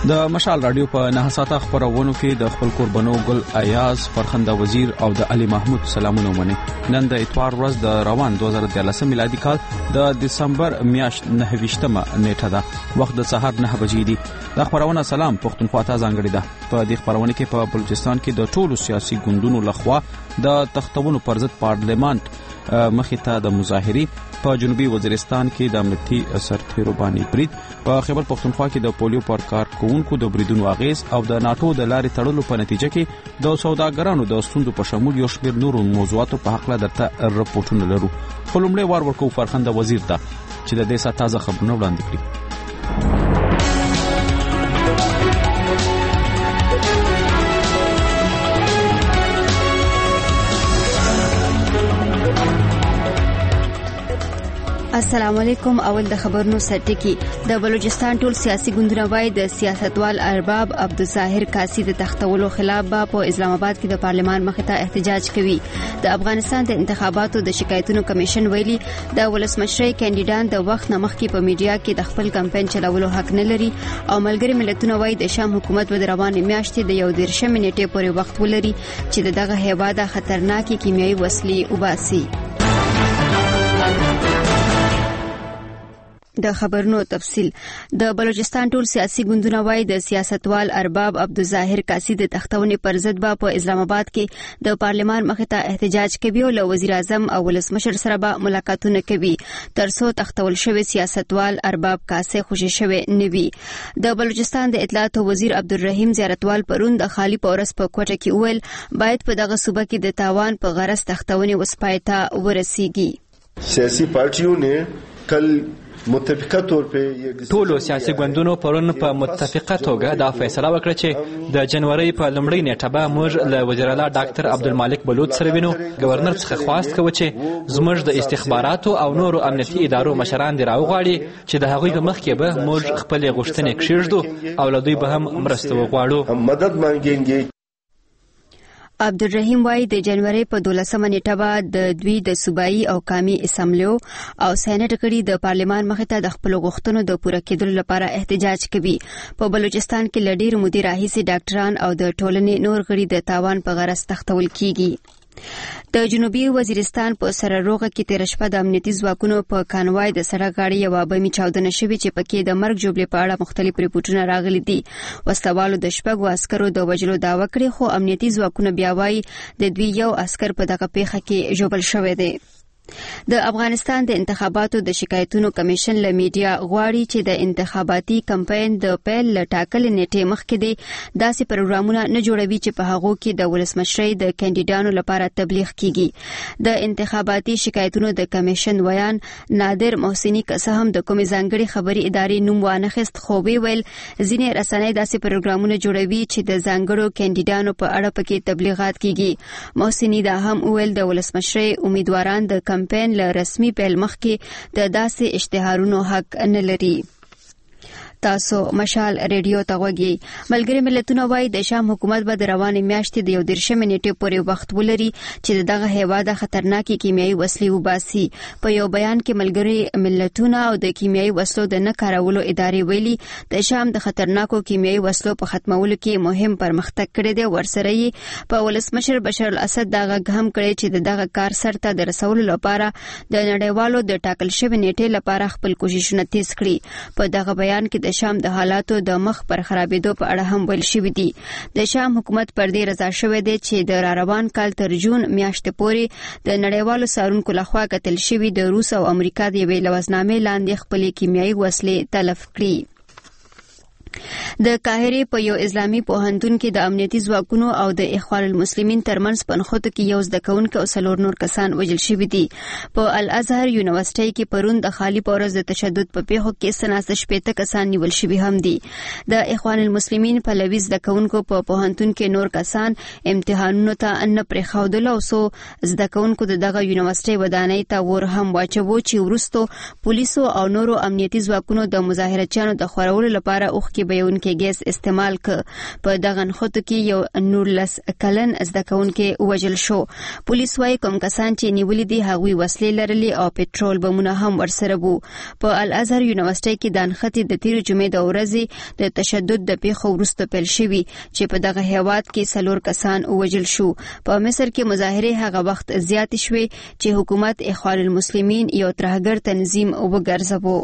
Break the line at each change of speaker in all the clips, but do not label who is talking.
د مشال رادیو په 9 ساعته خبرونو کې د خپل قربانو ګل ایاز فرخنده وزیر او د علي محمود سلامونه ومني. نن د اتوار ورځ د روان 2013 میلادي کال د دسمبر میاشت 29مه نیټه ده. وخت د سهار 9 بجې دي. د خبرونه سلام پښتونخوا ته ځانګړي ده. په دې خبرونه کې په بلوچستان کې د ټولو سیاسي ګوندونو لخوا د تختونو پر ضد پارلمان مخې ته د مظاهري، په جنوبي وزیرستان کې د امنیتي سرتیرو باندې برید، په خیبر پښتونخوا کې د پولیو پر کارکونکو د بریدونو اغیز او د ناتو د لارې تړلو په نتیجه کې د سوداګرانو د ستونزو په شمول یو شمېر نورو موضوعاتو په حق له درته رپورټونه لرو. خو لومړی وار ورکو فرخنده وزیر ته چې د دې ساعت تازه خبرونه وړاندې کړي.
السلام علیکم. اول د خبرونو سرټکی. د بلوچستان ټول سیاسي ګوندونه وایي د سیاستوال ارباب عبدالظاهر کاسی د تختولو خلاف په اسلام آباد کې د پارلمان مخې ته احتجاج کوي. د افغانستان د انتخاباتو د شکایتونو کمیشن ویلي د ولسمشرۍ کاندیدان د وخت نه مخکې په میډیا کې د خپل کمپاین چلولو حق نه لري او ملګری ملتونه وایي د شام حکومت به د روانې میاشتې د 11 نیټې پورې وخت ولري چې دغه هیواد خطرناکې کیمیاوي وسلې وباسي. د خبرونو تفصیل. د بلوچستان ټول سیاسي ګوندونه وایي د سیاستوال ارباب عبدالظاهر کاسی د تختونې پر ضد په اسلام آباد کې د پارلمان مخې ته احتجاج کوي او له وزیر اعظم او ولسمشر سره به ملاقاتونه کوي ترڅو تختول شوی سیاستوال ارباب کاسی خوشی شوی نوي. د بلوچستان د اطلاعات وزیر عبدالرحیم زیارتوال پرون د خالی پورس په کوټه کې ویل باید په دغه صوبه کې د تاوان په غرض تختونې وسپایته ورسیږي.
سیاسي پارټیو نه کل متفقه طور په
ټولو سیاسي ګوندونو پرون په متفقه توګه دا فیصله وکړه چې د جنوري په لومړۍ نیټه به موږ له وزیر اعلی ډاکټر عبدالمالک بلوچ سره وینو. گورنر څخه خواست کوي چې زموږ د استخباراتو او نورو امنیتي ادارو مشران دی راوغواړي چې د هغوی په مخ کې به موږ خپل غوښتنې کښېږدو او له دوی به هم مرسته وغواړو.
مدد مانګینګي.
عبدالرحیم وايي د جنوري په 12مه نیټه به د دوی د صوبایي او قومي اسمبلیو او سېنات غړي د پارلمان مخې ته د خپل غوښتنو د پوره کېدلو لپاره احتجاج کوي. په بلوچستان کې لډیر مدیر راهیسي ډاکټران او د ټولنې نور غړي د تاوان په غرض تختول کیږي. د جنوبي وزیرستان په سره روغه کې تیر شپه د امنیتي ځواکونو په کانوای د سړک غاړې یو بمي چاودنه شوې چې پکې د مرګ جوړې په اړه مختلف ریپورتونه راغلي دي. وسلوالو د شپږو عسکرو د وژلو دعوه کړې خو امنیتي ځواکونه بیا وایي د دوی یو عسكر په دغه پیښه کې ژوبل شوی دی. د افغانستان د انتخاباتو د شکایتونو کمیشن له میډیا غواړي چې د انتخاباتي کمپاین د پیل له ټاکلې نیټې مخکې د داسې پروګرامونه نه جوړوي چې په هغو کې د ولسمشرۍ د کاندیدانو لپاره تبلیغ کیږي. د انتخاباتي شکایتونو د کمیشن ویان نادر محسنی که څه هم د کومې ځانګړي خبري ادارې نوم وانخیست خو ویل ځینې رسنۍ داسې پروګرامونه جوړوي چې د ځانګړو کاندیدانو په اړه پکې تبلیغات کیږي. محسنی دا هم ویل د ولسمشرۍ امیدواران د کمپاین له رسمي پیل مخکې د داسې اشتهارونو حق نه لري. تاسو مشال ریډیو ته غوږی. ملګری ملتونه وایي د شام حکومت به د روانې میاشتې د 11 نیټې پورې وخت ولري چې دغه هیواد خطرناکې کیمیاوي وسلې وباسي. په یو بیان کې ملګری ملتونه او د کیمیاوي وسلو د نه کارولو ادارې ویلي د شام د خطرناکو کیمیاوي وسلو په ختمولو کې مهم پرمختګ کړی دی. ورسره یې په ولسمشر بشار الاسد دا غږ هم کړی چې دغه کار سرته د رسولو لپاره د نړیوالو د ټاکل شوی نیټې لپاره خپل کوششونه تیز کړي. په دغه بیان کې د شام د حالاتو د مخ پر خرابېدو په اړه هم ویل شوی دی. د شام حکومت پر دې رضا شوی دی چې د روان کال تر جون میاشتې پورې د نړیوالو څارونکو لخوا کتل شوی د روس او امریکا د یوې لوزنامې لاندې خپلې کیمیاوي وسلې تلف کړي. د قاهرې په یو اسلامي پوهنتون کې د امنیتي ځواکونو او د اخوان المسلمین ترمنځ پنخوته کې یو زده کوونکی او 4 نور کسان وژل شوي دي. په الازهر یونیورسيټي کې پرون د خالی پورز د تشدد په پیښو کې 180 کسان نیول شوي هم دي. د اخوان المسلمین په لوي زده کوونکو په پوهنتون کې نور کسان امتحانونو ته نه پرېښودل او سو زده کوونکو دغه یونیورسيټي ودانۍ ته ور هم واچوي چې ورستو پولیسو او نورو امنیتي ځواکونو د مظاهرچیانو د خورولو لپاره اوخ کې بهونکي ګیس استعمال ک په دغه نخود کې یو 19 کلن زده کوونکي وژل شو. پولیس وايي کوم کسان چې نیولې دي هغوی وسلې لرلې او پټرول بمونه هم ورسره وو. په الازهر یونیورسيټي کې د نختی د تیر جمعې د ورځې د تشدد د پیښو وروسته پیل شوی چې په دغه هیواد کې 4 کسان وژل شو. په مصر کې مظاهره هغه وخت زیات شوې چې حکومت اخوان المسلمین یو ترهګر تنظیم وګرځاوه.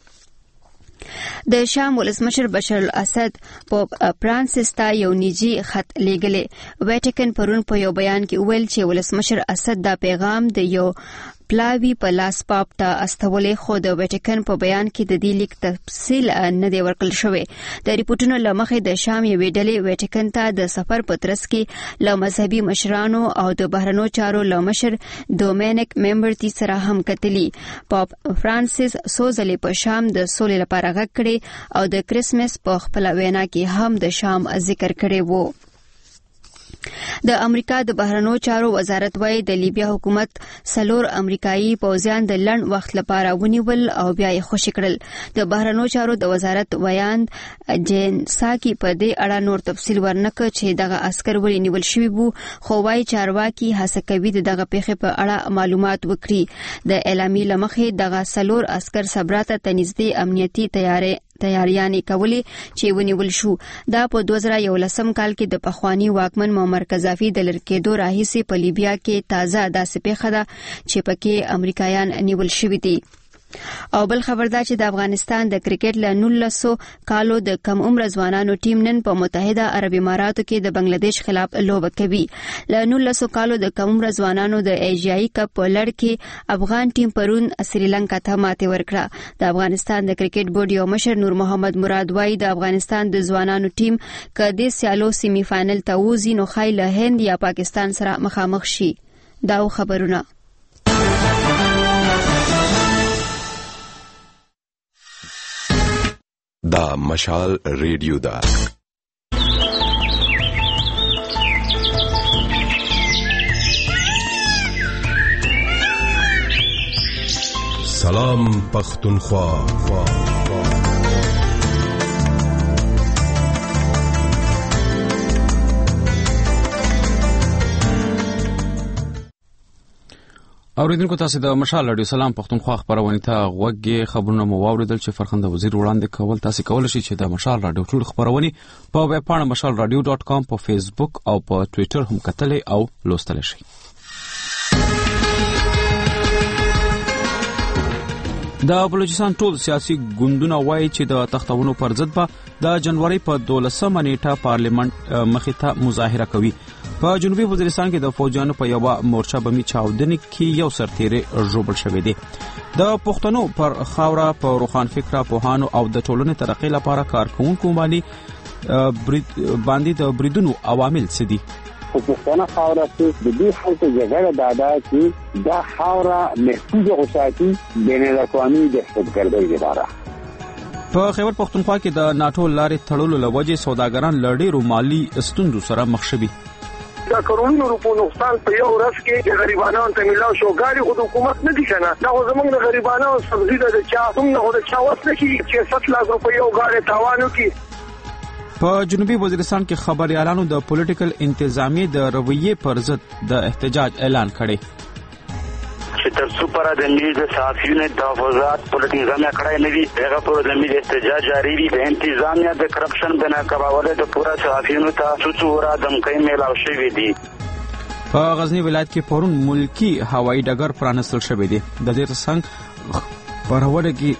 د شام ولسمشر بشار الاسد په فرانسس ته یو نجی خط لیږلی. ویټیکن پرون په یو بیان کې ویل چې ولسمشر اسد دا پیغام د یو پلاوی په لاس پاپ ته استولې، خو د ویټیکن په بیان کې د دې لیک تفصیل نه دی ورکړل شوی. د ریپورتونو له مخې د شام یوې ډلې ویټیکن ته د سفر په ترڅ کې له مذهبي مشرانو او د بهرنیو چارو له مشر دومینیک میمبرتی سره هم کتلی. پاپ فرانسیس څو ځلې په شام د سولې لپاره غږ کړی او د کریسمس په خپل وینا کې هم د شام ذکر کړی وو. د امریکا د بهرنیو چارو وزارت وايي د لیبیا حکومت 4 امریکایي پوځیان د لنډ وخت لپاره ونیول او بیا یې خوشي کړل. د بهرنیو چارو د وزارت ویاند جین ساکی په دې اړه نور تفصیل ورنکړ چې دغه عسكر ولې نیول شوي وو، خو وايي چارواکي هڅه کوي دغه پیښې په اړه معلومات وکړي. د اعلامیې له مخې دغه 4 عسكر صبراته تنظیمي امنیتي تیاریانې کولې چې ونیول شو. دا په 2011 کال کې د پخوانی واکمن معمر قذافي د لړکېدو راهیسې په لیبیا کې تازه داسې پیښه ده چې پکې امریکایان نیول شوي دي. او بل خبر دا چې د افغانستان د کرکټ له 1900 کالو د کم عمر ځوانانو ټیم نن په متحده عرب اماراتو کې د بنگلاديش خلاف لوبه کوي. له 1900 کالو د کم عمر ځوانانو د ایشیايي کپ په لړ کې افغان ټیم پرون سریلانکا ته ماتې ورکړه. د افغانستان د کرکټ بورډ یو مشر نور محمد مراد وايي د افغانستان د ځوانانو ټیم کدي سیالو سیمی فائنل ته وځي نو خای له هند یا پاکستان سره مخامخ شي. دا خبرونه
دا مشال ریډیو دا سلام پختونخوا.
اوریدونکو تاسو د مشال رادیو سلام پختونخوا خبرونه ته غوږی خبرونه مو واوریدل چې فرخنده وزیر وړاندې کول. تاسو کولای شئ چې د مشال رادیو ټول خبرونه په ویب پاڼه mashalradio.com په فیسبوک او په ټوئیټر هم کتلې او لوستل شئ. د بلوچستان ټول سیاسي ګوندونه وایي چې د تختونو پر ضد به د جنوري په 12 نیټه پارلیمنت مخې ته مظاهره کوي. په جنوبي وزیرستان کې د فوجانو په یو مورچه بمی چاودنې کې یو سرتیری ژوبل شوی دی. د پښتنو پر خاوره په روخان فکره پوهانو او د ټولنې ترقۍ لپاره کارکونکو باندې د بریدونو عوامل څه دي؟
په پښتنه خاوره کې د دې خلکو جګړه دادا چې دا خاوره محفوظ اوساتي بین الاقوامي دهشتګردۍ لپاره.
په خیبر پختونخوا کې د ناتو لارې تړلو لوجې سوداګران لړډیرو مالی ستونزو سره مخ شوي.
دا کروڑونو روپو نقصان په یو ورځ کې د غریبانو ته ملاو شو. ګاډي خو د حکومت نه دي کنه، دا خو زمونږ د غریبانو سبزی د چا څومره د چا وس نشي چې 7 لک روپۍ یو ګاډي تاوانو کې.
په جنوبي وزیرستان کې خبريالانو د پولیټیکل انتظامیې د رویې پر ضد د احتجاج اعلان کړی.
چې تر څو پر د ملي د صحافیونو د تحفظات پولیټیکل انتظامیه کړای نه وي، هغه پر د ملي احتجاج جاری وي. د انتظامیه د کرپشن بنا کول د پورا صحافیونو ته څوره دمکې میلاو شوې دي.
په غزنی ولایت کې پرون ملکی هوایي ډګر پرانستل شوی دی. د دې ترڅنګ پرهوړه کې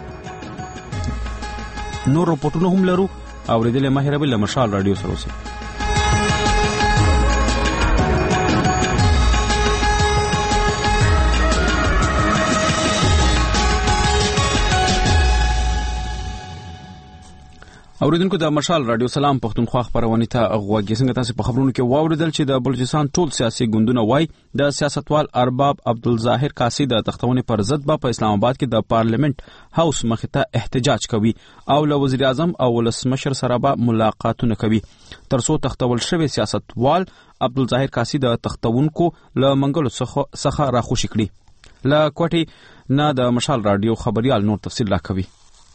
نور رپورټونه هم لرو. اوریدل مهربي له مشال رادیو سره اوسئ. اوریدونکو د مشال رادیو سلام پختونخوا خبرونه ته غوږی څنګه تاسو په خبرونو کې واوریدل چې د بلوچستان ټول سیاسي ګوندونه وای د سیاستوال ارباب عبدالظاهر قاسی د تختونې پر ضد په اسلام آباد کې د پارلیمنت هاوس مخې ته احتجاج کوي او له وزیر اعظم او ولسمشر سره به ملاقاتونه کوي. ترڅو تختول شوی سیاستوال عبدالظاهر قاسی د تختونکو له منګلو څخه راخوشي کړي. له کوټي نه د مشال رادیو خبريال نور تفصیل راکوي.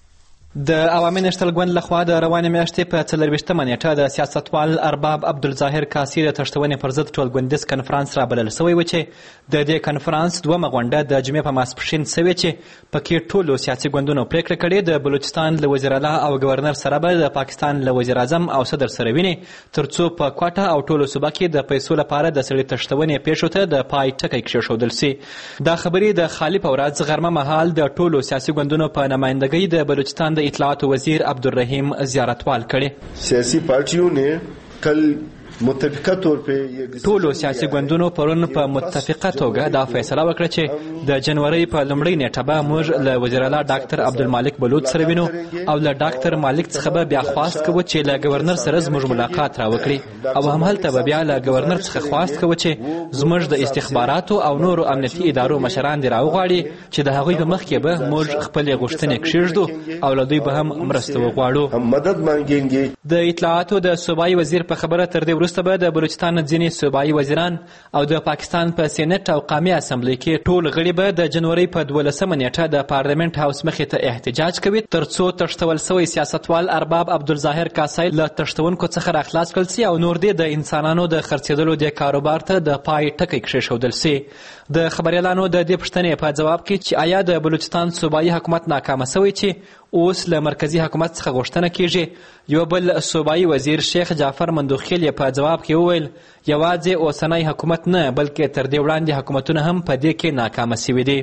د عوامي نشتل ګوند لخوا د روانې میاشتې په 24مه نیټه د سیاستوال ارباب عبدالظاهر کاسي د تښتونې پر ضد ټولګوندیز کنفرانس رابلل شوی و چې د دې کنفرانس دومه غونډه د جمعې په ماسپښین شوې چې پکې ټولو سیاسي ګوندونو پریکړه کړې د بلوچستان له وزیر اعلی او ګورنر سره به د پاکستان له وزیر اعظم او صدر سره ویني ترڅو په کوټه او ټولو صوبه کې د پیسو لپاره د سړي تښتونې پیښو ته د پای ټکی کېښودل شي. دا خبرې د خالي په ورځ غرمه مهال د ټولو سیاسي ګوندونو په نمایندګۍ د بلوچستان د اطلاعات وزیر عبدالرحیم زیارتوال کړي.
سیاسي پارټیوں نے کل متفقه طور په
ټولو سیاسي ګوندونو پرون په متفقه توګه دا فیصله وکړه چې د جنوري په لومړۍ نیټه به موږ له وزیر اعلی ډاکټر عبدالمالک بلوچ سره وینو او له ډاکټر مالک څخه به بیا خواست کوو چې له ګورنر سره زموږ ملاقات راوکړي او همهلته به بیا له ګورنر څخه خواست کوو چې زموږ د استخباراتو او نورو امنیتي ادارو مشران دې راوغواړي چې د هغوی په مخ کې به موږ خپلې غوښتنې کښېږدو او له دوی به هم مرسته وغواړو. د اطلاعاتو د صوبایي وزیر په خبره تر دې وروسته به د بلوچستان ځینې صوبایي وزیران او د پاکستان په سینټ او قومي اسمبلی کې ټول غړي به د جنوري په 12مه نیټه د پارلیمنت هاوس مخې ته احتجاج کوي ترڅو تښتول شوی سیاستوال ارباب عبدالظاهر کاسي له تښتونکو څخه راخلاص کړل شي او نور دې د انسانانو د خرڅېدلو د کاروبار ته د پای ټکی کېښودل شي. د خبريالانو د دې پوښتنې په جواب کې چې آیا د بلوچستان صوبایي حکومت ناکامه شوی چې اوس له مرکزی حکومت څخه غوښتنه کیږي، یو بل صوبایي وزیر شیخ جعفر مندوخیل په جواب کې وویل یوازې اوسنی حکومت نه بلکې تر دې وړاندې حکومتونه هم په دې کې ناکامه شوي دي.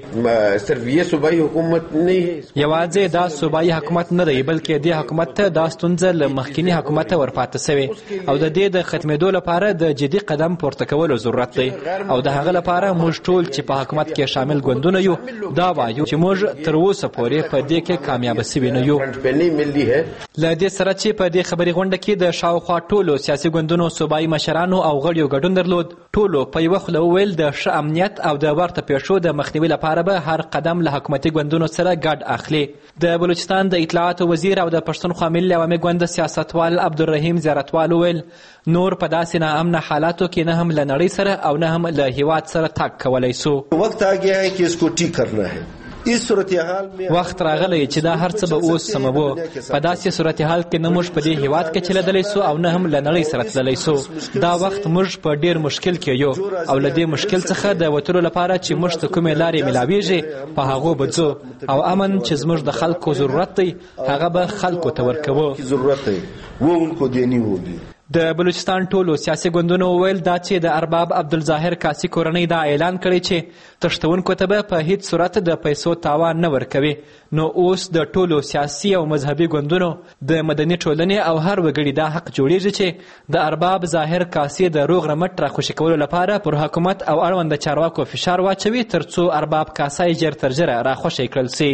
یوازې دا صوبایي حکومت نه دی بلکې دې حکومت ته دا ستونزه له مخکینی حکومته ورپاته شوې او د دې د ختمېدو لپاره د جدي قدم پورته کولو ضرورت دی او د هغه لپاره موږ ټول چې په حکومت کې شامل ګوندونه یو دا وایو چې موږ تر اوسه پورې په دې کې کامیاب شوي نه یو. له دې سره چې په دې خبري غونډه کې د شاوخوا ټولو سیاسي ګوندونو صوبایي مشرانو او غړیو ګډون درلود، ټولو په یوه خوله وویل د ښه امنیت او د ورته پیښو د مخنیوي لپاره به هر قدم له حکومتي ګوندونو سره ګډ اخلي. د بلوچستان د اطلاعاتو وزیر او د پښتونخوا ملي عوامي ګوند سیاستوال عبدالرحیم زیارتوال وویل نور په داسې ناامنه حالاتو کې نه هم له نړۍ سره او نه هم له هیواد سره تګ کولی سو.
وخت آ گیا ہے کہ اس کو ٹھیک کرنا ہے.
وخت راغلی چې دا هر څه به اوس سموو. په داسې صورتحال کې نه موږ په دې هیواد کې چلیدلی سو او نه هم له نړۍ سره تللی سو. دا وخت موږ په ډیر مشکل کې یو او له دې مشکل څخه د وتلو لپاره چې موږ ته کومې لارې ملاویږي په هغو به ځو او امن چې زموږ د خلکو ضرورت دی هغه به خلکو ته ورکوو. د بلوچستان ټولو سیاسي ګوندونو وویل دا چې د ارباب عبدالظاهر کاسي کورنۍ دا اعلان کړی چې تښتونکو ته به په هیڅ صورت د پیسو تاوان نه ورکوي، نو اوس د ټولو سیاسي او مذهبي ګوندونو د مدني ټولنې او هر وګړي دا حق جوړیږي چې د ارباب ظاهر کاسي د روغ رمټ راخوشي کولو لپاره پر حکومت او اړوند چارواکو فشار واچوي ترڅو ارباب کاسي ژر تر ژره راخوشي کړل شي.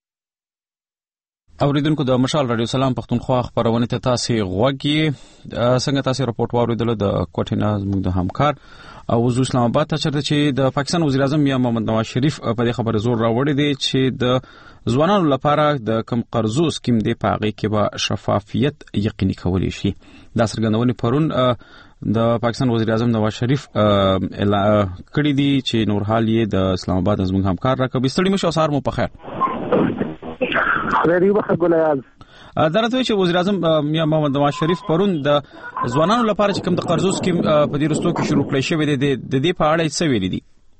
اوریدونکو د مشال رادیو سلام پښتونخوا خبرونه ته تاسو غوږی څنګه تاسو راپورټ واوریدل د کوټې نه زموږ د همکار او وزیر اسلام آباد ته چرته چې د پاکستان وزیر اعظم یا محمد نواز شریف په دې خبره زور راوړی دی چې د ځوانانو لپاره د کم قرضو سکیم دی په هغه کې به شفافیت یقیني کولی شي. دا څرګندونه پرون د پاکستان وزیر اعظم نواز شریف کړی دی چې نورحال یې د اسلام آباد زموږ همکار راکوي. ستړي مشه سهار مو په خیر. درته چې وزیر اعظم یا محمد نواز شریف پرون د ځوانانو لپاره چې کوم د قرضو سکیم په دې رستو کې شروع کړی شوی دی د دې په اړه څه ویلي دي؟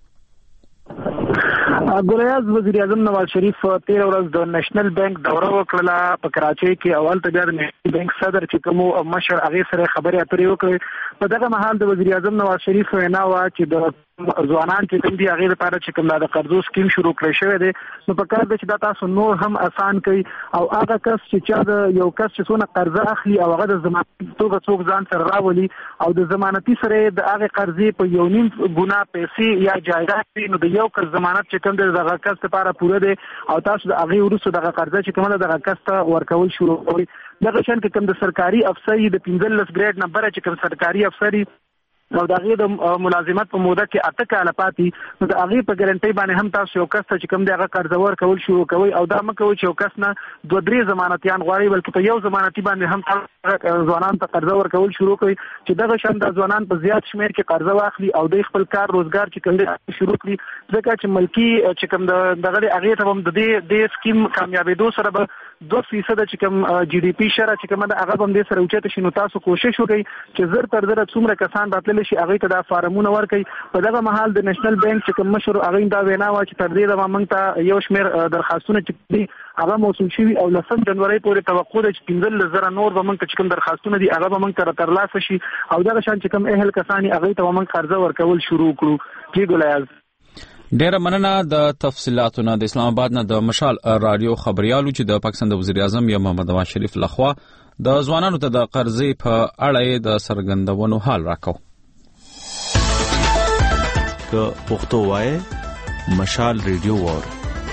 ګولیاز وزیر اعظم نواز شریف 13 ورځ د نېشنل بانک دوره وکړه په کراچۍ کې. اول ته بیا د نېشنل بانک صدر چې کوم مشر هغه سره خبرې اترې وکړې. په دغه مهال د وزیر اعظم نواز شریف وینا وا چې د ځوانان چې کوم دي هغه لپاره چې کوم د قرضو سکیم شروع کړی شوی دی نو په کار دی چې دا تاسو نور هم آسان کړي او هغه کس چې چا د یو کس چې څونه قرضه اخلي او هغه د ضمانتي توګه څوک ځان سره راولي او د ضمانتي سره د هغه قرضې په یو نیم ګنا پیسې یا جایداد نو د یو کس ضمانت چې کوم دغه کس لپاره پوره دی او تاسو د هغه ورسره دغه قرضه چې کومه دغه کس ته ورکول شروع کوي. دغه شان کې کوم د سرکاري افسر د 15 ګریډ نمبر چې کوم سرکاري افسر او د هغې د ملازمت په موده کې 8 کاله پاتې نو د هغې په ګارنټۍ باندې هم تاسو یو کس ته چې کوم دی هغه قرضه ورکول شروع کوئ او دا مه کوئ چې یو کس نه 2-3 ضمانتیان غواړي بلکې په یو ضمانتي باندې هم ځوانان ته قرضه ورکول شروع کوي چې دغه شان د ځوانان په زیات شمېر کې قرضه واخلي او د خپل کار روزګار چې کوم دی شروع کړي ځکه چې ملکي چې کوم دغه هغې ته هم د دې سکیم کامیابېدو سره به 2% چې کوم جی ډي پی شره چې کوم د هغه باندې سره اوچته شي. نو تاسو کوشش وکړئ چې زر تر زر څومره کسان راتلل شي هغه ته دا فارمونه ورکړي. په دغه مهال د نېشنل بانک چې کوم مشر هغه دا وینا وا چې تر دې د موږ ته یو شمېر درخواستونه چې دي هغه موصول شوي او 10 جنوري پورې توقع ده چې 15,000 نور به موږ ته چې کوم درخواستونه دي هغه به موږ ته ترلاسه شي او دغه شان چې کوم اهل کسان هغه ته موږ قرضه ورکول شروع کړو. جی ګلایز
ډیره مننه د تفصیلاتونو. د اسلام آباد نه د مشال رادیو خبريالو چې د پاکستان د وزیر اعظم یا محمد نواز شریف لخوا د ځوانانو ته د قرضې په اړه د سرګندونو حال راکاو.
که پښتو وای مشال رادیو وور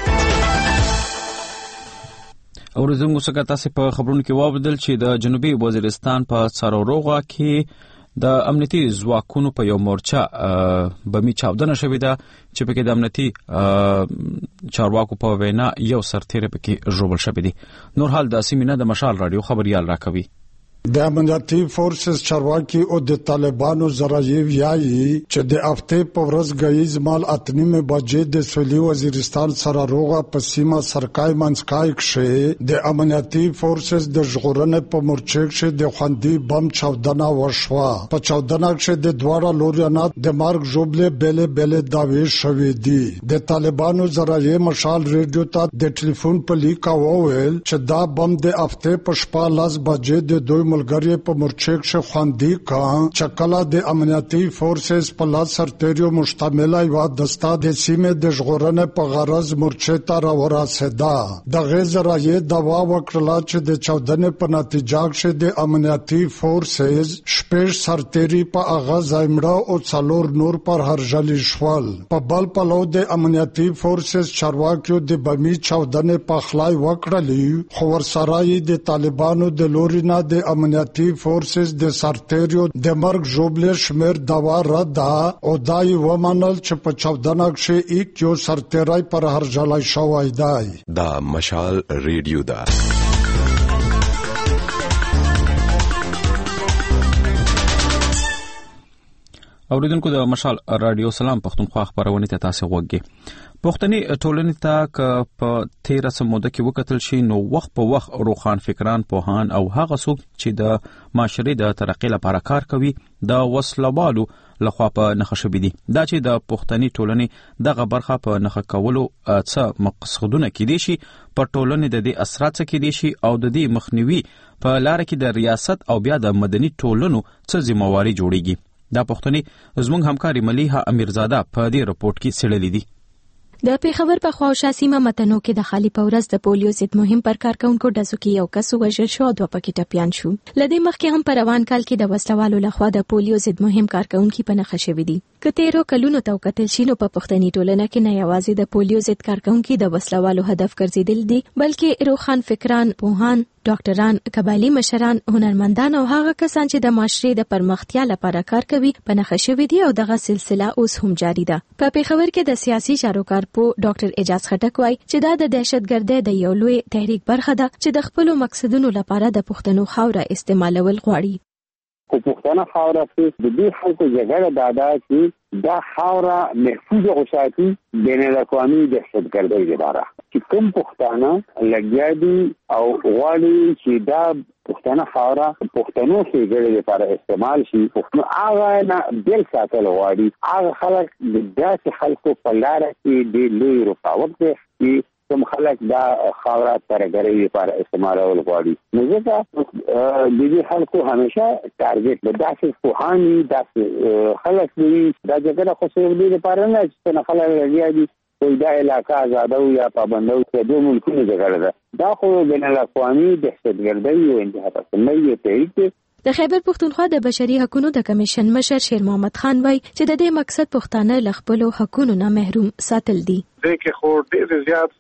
اورزنګ څنګه تاسو په خبرونو کې وابدل چې د جنوبي وزیرستان په ساروغه کې د امنیتي ځواکونو په یو مورچه بمی چاودنه شوې ده چې په کې د امنیتي چارواکو په وینا یو سرتیری پکې ژوبل شوی دی. نور حال د سیمینه د مشال رادیو خبريال راکوي.
د امنیتي فورسز چارواکي او د طالبانو ذرایع یایي چې د هفته په ورځ غیز مال 8:30 بجې د سویلي وزیرستان سره روغه په سیمه سرکای منځکای کې د امنیتي فورسز د ژغورنې په مورچه کې د خوندي بم چاودنه وشوه. په چاودنه کې د دواړو لوريانو د مارګ جوبله بیل داوی شوې دي. د طالبانو ذرایع مشال ریډیو ته د ټلیفون په لیکا وویل چې دا بم د هفته په 15 بجې د دوی ملګری په مورچه کې خواندي کا چکلا د امنیتي فورسز په لاس سرتیرو مشتمله یو دسته د سیمه د ژغورنې په غرض مورچه ته راورسېده. د غزرایې دوا وکړه چې د چاودنې په نتیجه کې د امنیتي فورسز شپږ سرتیري په اغاز ایمړه او څلور نور پر هرجلی شول. په بل پلو د امنیتي فورسز چارواکیو د بمی چاودنې په خلای وکړلې خو ورسره د طالبانو د لورینه د امنیتي فورسز د سرتیرو د مرګ جوبله شمیر دوا ردا او دای ومنل چې په چاودنه کې یو سرتیری پر هرجلی شوی دی.
دا مشال ریډیو دا
اوریدونکو د مشال رادیو سلام پښتونخوا خبرونه ته تاسو وګورئ. پښتني ټولنې ته په 13 موده کې وکتل شي نو وخت په وخت روخان فکران پوهان او هغه څوک چې د معاشري د ترقۍ لپاره کار کوي د وسلوالو لخوا په نخښه شوي دي. دا چې د پښتني ټولنې دغه برخه په نخښه کولو څه مقصدونه کېدي شي په ټولنې د دې اثرات څه کېدي شي او د دې مخنیوي په لار کې د ریاست او بیا د مدني ټولنو څه ذمہواری جوړيږي. دا پښتني زموږ همکاري مليحه امیرزاده په دې رپورت کې سړلې دي.
د پیښور په خواوشا سیمه متنو کې د خالی پورز د پولیو ضد مهم پر کارکونکو ډزو کې یو کس وژل شو او 2 پکې ټپيان شو. لدې مخکې هم په روان کال کې د وسلوالو لخوا د پولیو ضد مهم کارکونکو په نخښه شوې دي. کتهرو کلونو ته وکتل شي نو په پښتني ټولنه کې نه یوازې د پولیو ضد کارکونکو د وسلوالو هدف ګرځیدل دي بلکې روخان فکران پوهان ډاکټران قبایلی مشران هنرمندان او هغه کسان چې د معاشري د پرمختیا لپاره کار کوي په نخښه شوې دي او دغه سلسله اوس هم جاری ده. په پیښور کې د سیاسي چارو کارپو ډاکټر اجاز خټک وایي چې دا د دهشتګردۍ د یو لوی تحریک برخه ده چې د خپل مقصدونو لپاره د پښتنو خاوره استعمالول غواړي.
خو پښتنه خاوره کې د دې خلکو جګړه دادا چې دا خاوره محفوظ وساتي بین الاقوامي دهشتګردۍ لپاره چې کوم پښتانه لګیا دي او غواړي چې دا پښتنه خاوره پښتنو ښېګړې لپاره استعمال شي. نو هغه نه بل ساتل غواړي. هغه خلک د داسې خلکو په لاره کې د لوی رکاوټ دی چې کوم خلک دا خاوره ترګرې لپاره استعمالول غواړي. نو ځکه د دې خلکو همیشه ټارګټ د داسې پوهانی داسې خلک وي دا جګړه خو څه دې لپاره نه چې خلک لګیا دي دا علاقہ آزادو یا پابندو کې د ملکونو جګړه ده. دا خو بین الاقوامي دهشتګردۍ او انتها پسندۍ تحریک دی.
د خیبر پښتونخوا د بشري حقوقو د کمیشن مشر شیر محمد خان وایي چې د دې مقصد پښتانه له خپل حقوقو نه محروم ساتل دي.
دغه خو ډېر زیات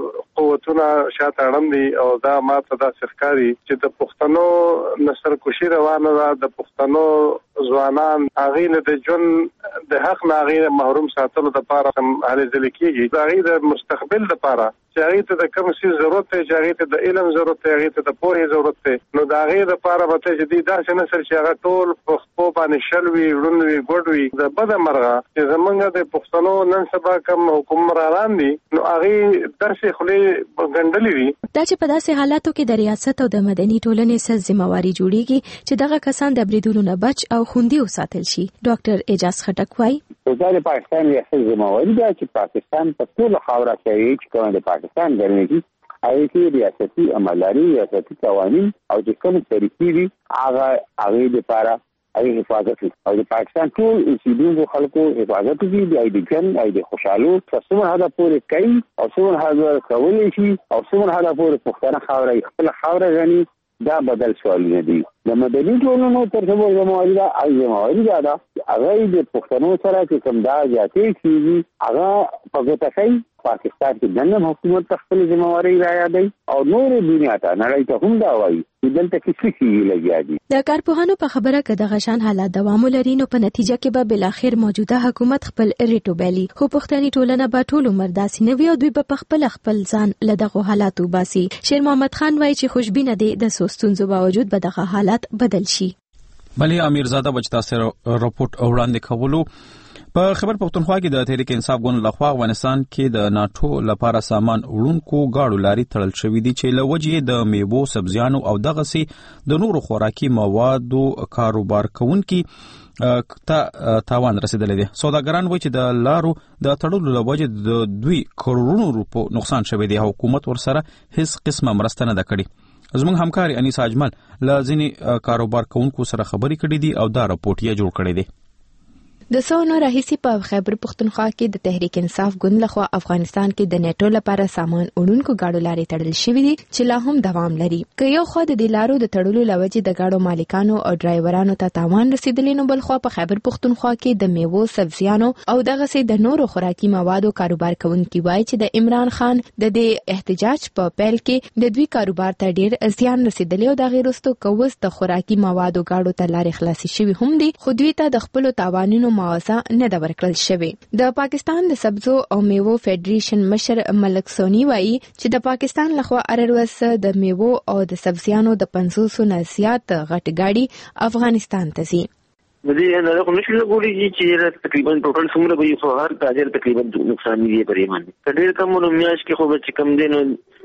قوتونه شاته اړم دي او دا ماته دا سرکاري چې د پښتنو نسل کوشي روانه ده. د پښتنو ځوانان هغه نه د جون د حق نه هغه محروم ساتلو لپاره هم هلي ځل کېږي. هغه د مستقبل لپاره چې چې هغه ته د کوم څه ضرورت دی، چې هغه ته د علم ضرورت دی، هغه ته د پوهې ضرورت دی، نو دا هغه د لپاره به ته چې داسې نسل چې هغه ټول په خپل باندې شلوي ورونوي ګډوي د بد مرغه چې زمونږ د پښتنو نن سبا کوم حکومران دي نو هغه داسې خلې غندلې دي.
دا چې په داسې حالاتو کې د ریاست او د مدني ټولنې سره ذمہواری جوړیږي چې دغه کسان د بریدونو نه بچ او خوندي وساتل شي. ډاکټر اعجاز خټک وایي
د پاکستان ریاست ذمہواری ده چې پاکستان په ټول خاوره کې چې کوم د پاکستان ګرځي هغه کې ریاستي عملداري، ریاستي قوانين او چې کوم طریقې دي هغه لپاره هغه حفاظت او د پاکستان ټول اوسیدونکو خلکو حفاظت دي د جن او د خوشحالو څومره هدا پورې کوي او څومره هدا کولای شي او څومره هدا پورې پښتنه خاوره خپل خاوره غني دا بدل سوالونه دي. د مدني ټولنو تر څو زموږ دا ایمواري دا هغه د پښتنو سره چې کوم دا ځاتي کیږي هغه په ګټه پاکستان کې دنه حکومت خپل ذمہواری رایا دی او نور دنیا ته نړۍ ته هم دا وایي چې دلته کې څه لګیا دي.
د کارپوهانو په خبره کې د غشان حالات دوام لري نو په نتیجه کې به بل اخر موجوده حکومت خپل ریټو بیلی خو پښتني ټولنه به ټول عمر داسې نه وي او دوی په خپل ځان له دغه حالاتو باسي. شیر محمد خان وایي چې خوشبینه دي د سوستونزو باوجود به دغه حالات بدل شي.
بلی امیرزاده بچتا سره راپورټ وړاندې کولو په خبر پښتونخوا کې د تحریک انصاف ګوند لخوا افغانستان کې د ناتو لپاره سامان وړونکو گاډو لاري تړل شوې دي چې لوجې د میوو سبزیانو او دغه سي د نورو خوراکي موادو کاروبار کوونکي ته تاوان رسیدلی دی. سوداګران وایي چې د لارو د تړلو لوجې د 2 کروڑونو روپو نقصان شوی دی. حکومت ورسره هیڅ قسمه مرسته نه کړې. زموږ همکار انیس اجمل له ځینې کاروبار کوونکو سره خبرې کړې دي او دا راپورټ یې جوړ کړی دی.
د سونو راهیسي په خیبر پختونخوا کې د تحریک انصاف ګوند لخوا افغانستان کې د نیټو لپاره سامان وړونکو گاډو لاري تړل شوې دي چې لا هم دوام لري. که یو خو د لارو د تړلو لوجې د گاډو مالکانو او ډرایورانو ته تاوان رسیدلی نو بل خو په خیبر پختونخوا کې د میوو سبزیانو او دغه سي د نورو خوراکي موادو کاروبار کوونکي وایي چې د عمران خان د دې احتجاج په پیل کې د دوی کاروبار ته ډیر زیان رسیدلی او د غیرستو کوس د خوراکي موادو گاډو ته لاري خلاصي شوی هم دي خو دوی ته د خپل تاوانونو معاوضه نه دا ورکړل شوی. د پاکستان د سبزو او میوو فدریشن مشر ملک سونی وایي چې د پاکستان لخوا ارروس د میوو او د سبزیانو د 500 نه زیات غټ گاډي افغانستان ته ځي.
د دې نه کوم نشي لګولې چې تقریبا ټوټل څومره به یو هر تاجر تقریبا نقصان دی پرې باندې کډیر کم نو میاش کې خو به کم دین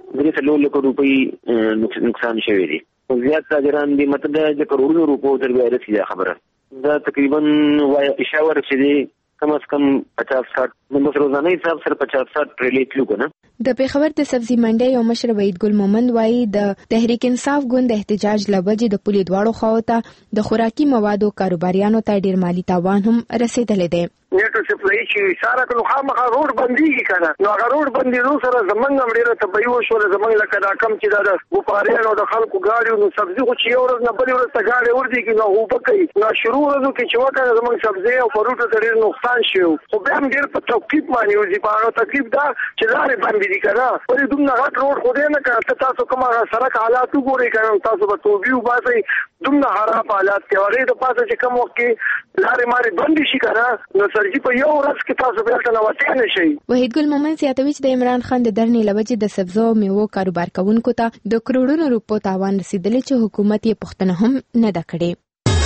3 لک روپۍ نقصان شوی دی. زیات تاجران دي مطلب د کروڑونو روپو تر وایره سي خبره دا تقریبا وای اشاور چې دی کم از کم 50-60 د روزانه حساب سره 50-60 ټریلی کیلو کنه.
د پیښور د سبزی منډي یو مشر وحید ګل مومند وایي د تحریک انصاف ګوند احتجاج لوجې د پولی دواړو خواته د خوراکي موادو کاروباریانو ته ډیر مالی تاوان هم رسیدلی دی.
نیټو سپلای چې سارا کله خامخا روډ بنديږي کنه نو هغه روډ بندیدو سره زمنګ امړه ته بيو شو زمنګ لکه دا کم چې دا وپاریانو د خلکو گاډیو نو سبزی خو چې ورځ نه بلې ورځ ته گاډي ور دي کې نو وبکې نو شروع ورځو کې چې وکړه زمنګ سبزی او فروټ ته ډېر نقصان شو خو به هم ډېر په توقیف باندې ورځي په هغه تکلیف دا چې لارې باندې دي کنه ولې دومره غټ روډ خو دې نه کړ تاسو کومه سړک حالات وګورئ کنه تاسو به توبې وباسئ دومره خراب حالات کې ورې د پاسه چې کوم وخت کې لارې ماري بند شي کنه نو سرجي په یو ورځ کې تاسو به تل نوځي نشي.
وحید ګل مومند زیاتوي چې د عمران خان د درنې لوجې د سبزو او میوو کاروبار کوونکو ته د کروڑونو روپو تاوان رسیدلی چې حکومت یې پښتنه هم نه ده کړې.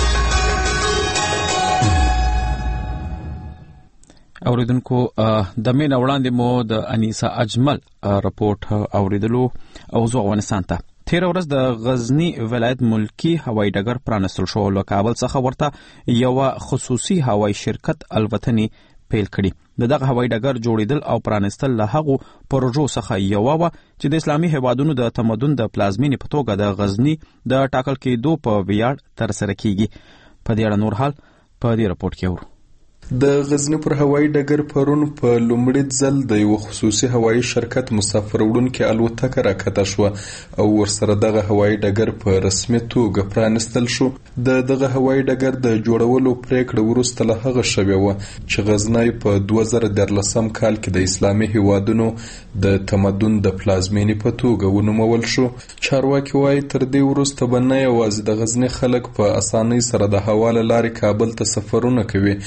اوریدونکو د مین وړاندې مو د انیسا اجمل راپورټ اوریدلو او زو افغانستان ته. تیر ورځ د غزنی ولایت ملکی هوایي ډګر پرانستل شو له کابل څخه ورته یو خصوصي هوایي شرکت الوتنی پیل کړي. دغه هوایي ډګر جوړیدل او پرانستل له هغو پروژو څخه یو و چې د اسلامي هیوادونو د تمدن د پلازمینې په توګه د غزنی د ټاکل کېدو په ویاړ تر سره کیږي. په دې اړه نور حال په دې راپورټ کې ورو.
د غزنی پر هوایي ډګر پرون په لومړي ځل د یو خصوصي هوایي شرکت مسافر وړونکي الوتکه راکته شو او ورسره دغه هوایي ډګر په رسمي توګه پرانستل شو. دغه هوایي ډګر د جوړولو پریکړه وروسته له هغه شوې و چې غزنی په 2013 کال کې د اسلامي هیوادونو د تمدن د پلازمینې په توګه ونومول شو. چارواکي وایي تر دې وروسته به نه یوازې د غزنی خلک په اسانۍ سره د هوا له لارې کابل ته سفرونه کوي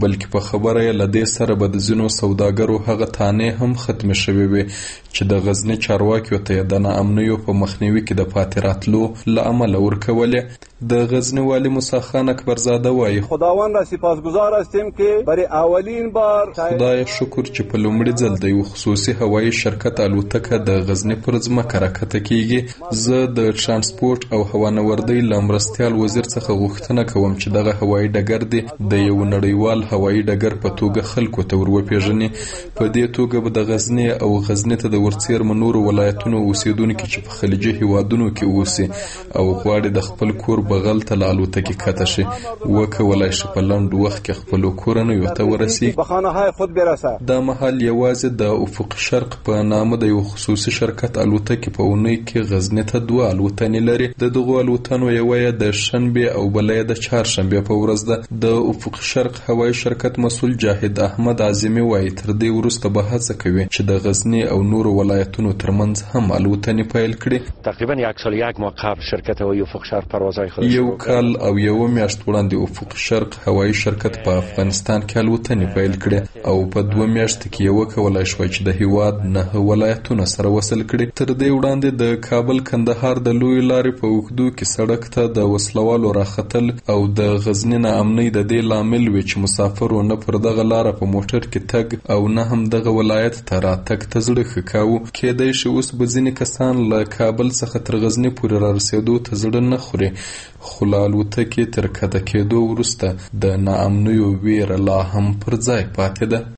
بلکې په خبره یې له دې سره به د ځینو سوداګرو هغه تانې هم ختمې شوې وي چې د غزني چارواکیو ته یې د ناامنیو په مخنیوي کې د پاتې راتلو له امله ورکولې. د غزني والي موسی خان اکبرزاده وایي
خداوند را سپاسگزار هستیم که برای اولین بار
خدای شکر چې په لومړي ځل د یو خصوصي هوایي شرکت الوتکه د غزني پر ځمکه راکښته کیږي. زه د ترانسپورت او هوانوردۍ له مرستیال وزیر څخه غوښتنه کوم چې دغه هوایي ډګر دی د یو نړیوال هوایي ډګر په توګه خلکو ته وروپېژني. په دې توګه به د غزني او غزني ته د ورڅېرمه نورو ولایتونو اوسیدونکي چې په خلیجي هیوادونو کې اوسي او غواړي د خپل کور بغل ته له الوتکې کښته شي وکولای شي په لنډ وخت کې خپلو کورنیو ته ورسي. دا مهال یوازې د افق شرق په نامه د یو خصوصي شرکت الوتکې په اونۍ کې غزني ته 2 الوتنې لري. د دغو الوتنو یوه یې د شنبې او بله یې د چهارشنبې په ورځ ده. د افق شرق هوایي شرکت مسؤل جاهد احمد عظیمي وایي تر دې وروسته به هڅه کوي چې د غزني او نورو ولایتونو ترمنځ هم الوتنې پیل کړي.
تقریبا 1 سال 1 ماه قبل شرکت هوایی افق شرق پروازهای
یو کال او یو میاشت وړاندې افق شرق هوایي شرکت په افغانستان کې الوتنې پیل کړې او په 2 میاشتو کې یو کولای شوی چې د هیواد 9 ولایتونه سره وصل کړي. تر دې وړاندې د کابل کندهار د لوی لارې په اوږدو کې سړک ته د وسلوالو راختل او د غزني ناامنۍ د دې لامل وي چې مسافر نه پر دغه لاره په موټر کې تګ او نه هم دغه ولایت ته راتګ ته زړه ښه کاوه. کېدای شي اوس به ځینې کسان له کابل څخه تر غزني پورې را رسېدو ته زړه نه خوري خو له الوتکې تر کښته کېدو وروسته د ناامنیو ویره لا هم پر ځای پاتې ده.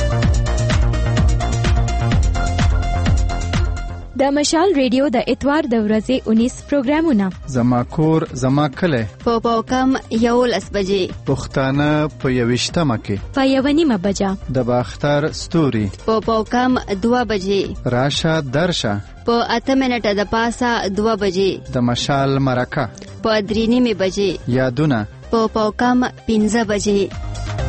د مشال ریډیو د اتوار د ورځې 19 پروګرامونه
زما کور زما کلی
په پاوکم 11 بجې
پښتانه په 21 کې
په 1:30 بجه
د باختر ستوري
په پاوکم 2 بجې
راشه درشه
په 8 منټه د پاسه 2 بجې
د مشال مرکه
په 3:30 بجې
یادونه
په پاوکم 15 بجې.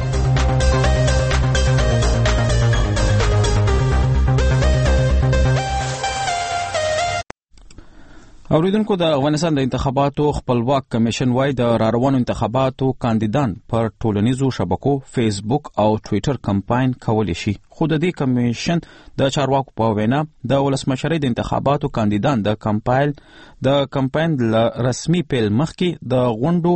اوریدونکو د افغانستان د انتخاباتو خپلواک کمیشن وايي د راروانو انتخاباتو کاندیدان پر ټولنیزو شبکو فیسبوک او ټوئیټر کمپاین کولی شي. خو د دې کمیشن د چارواکو په وینا د ولسمشرۍ د انتخاباتو کاندیدان د کمپاین له رسمي پیل مخکې د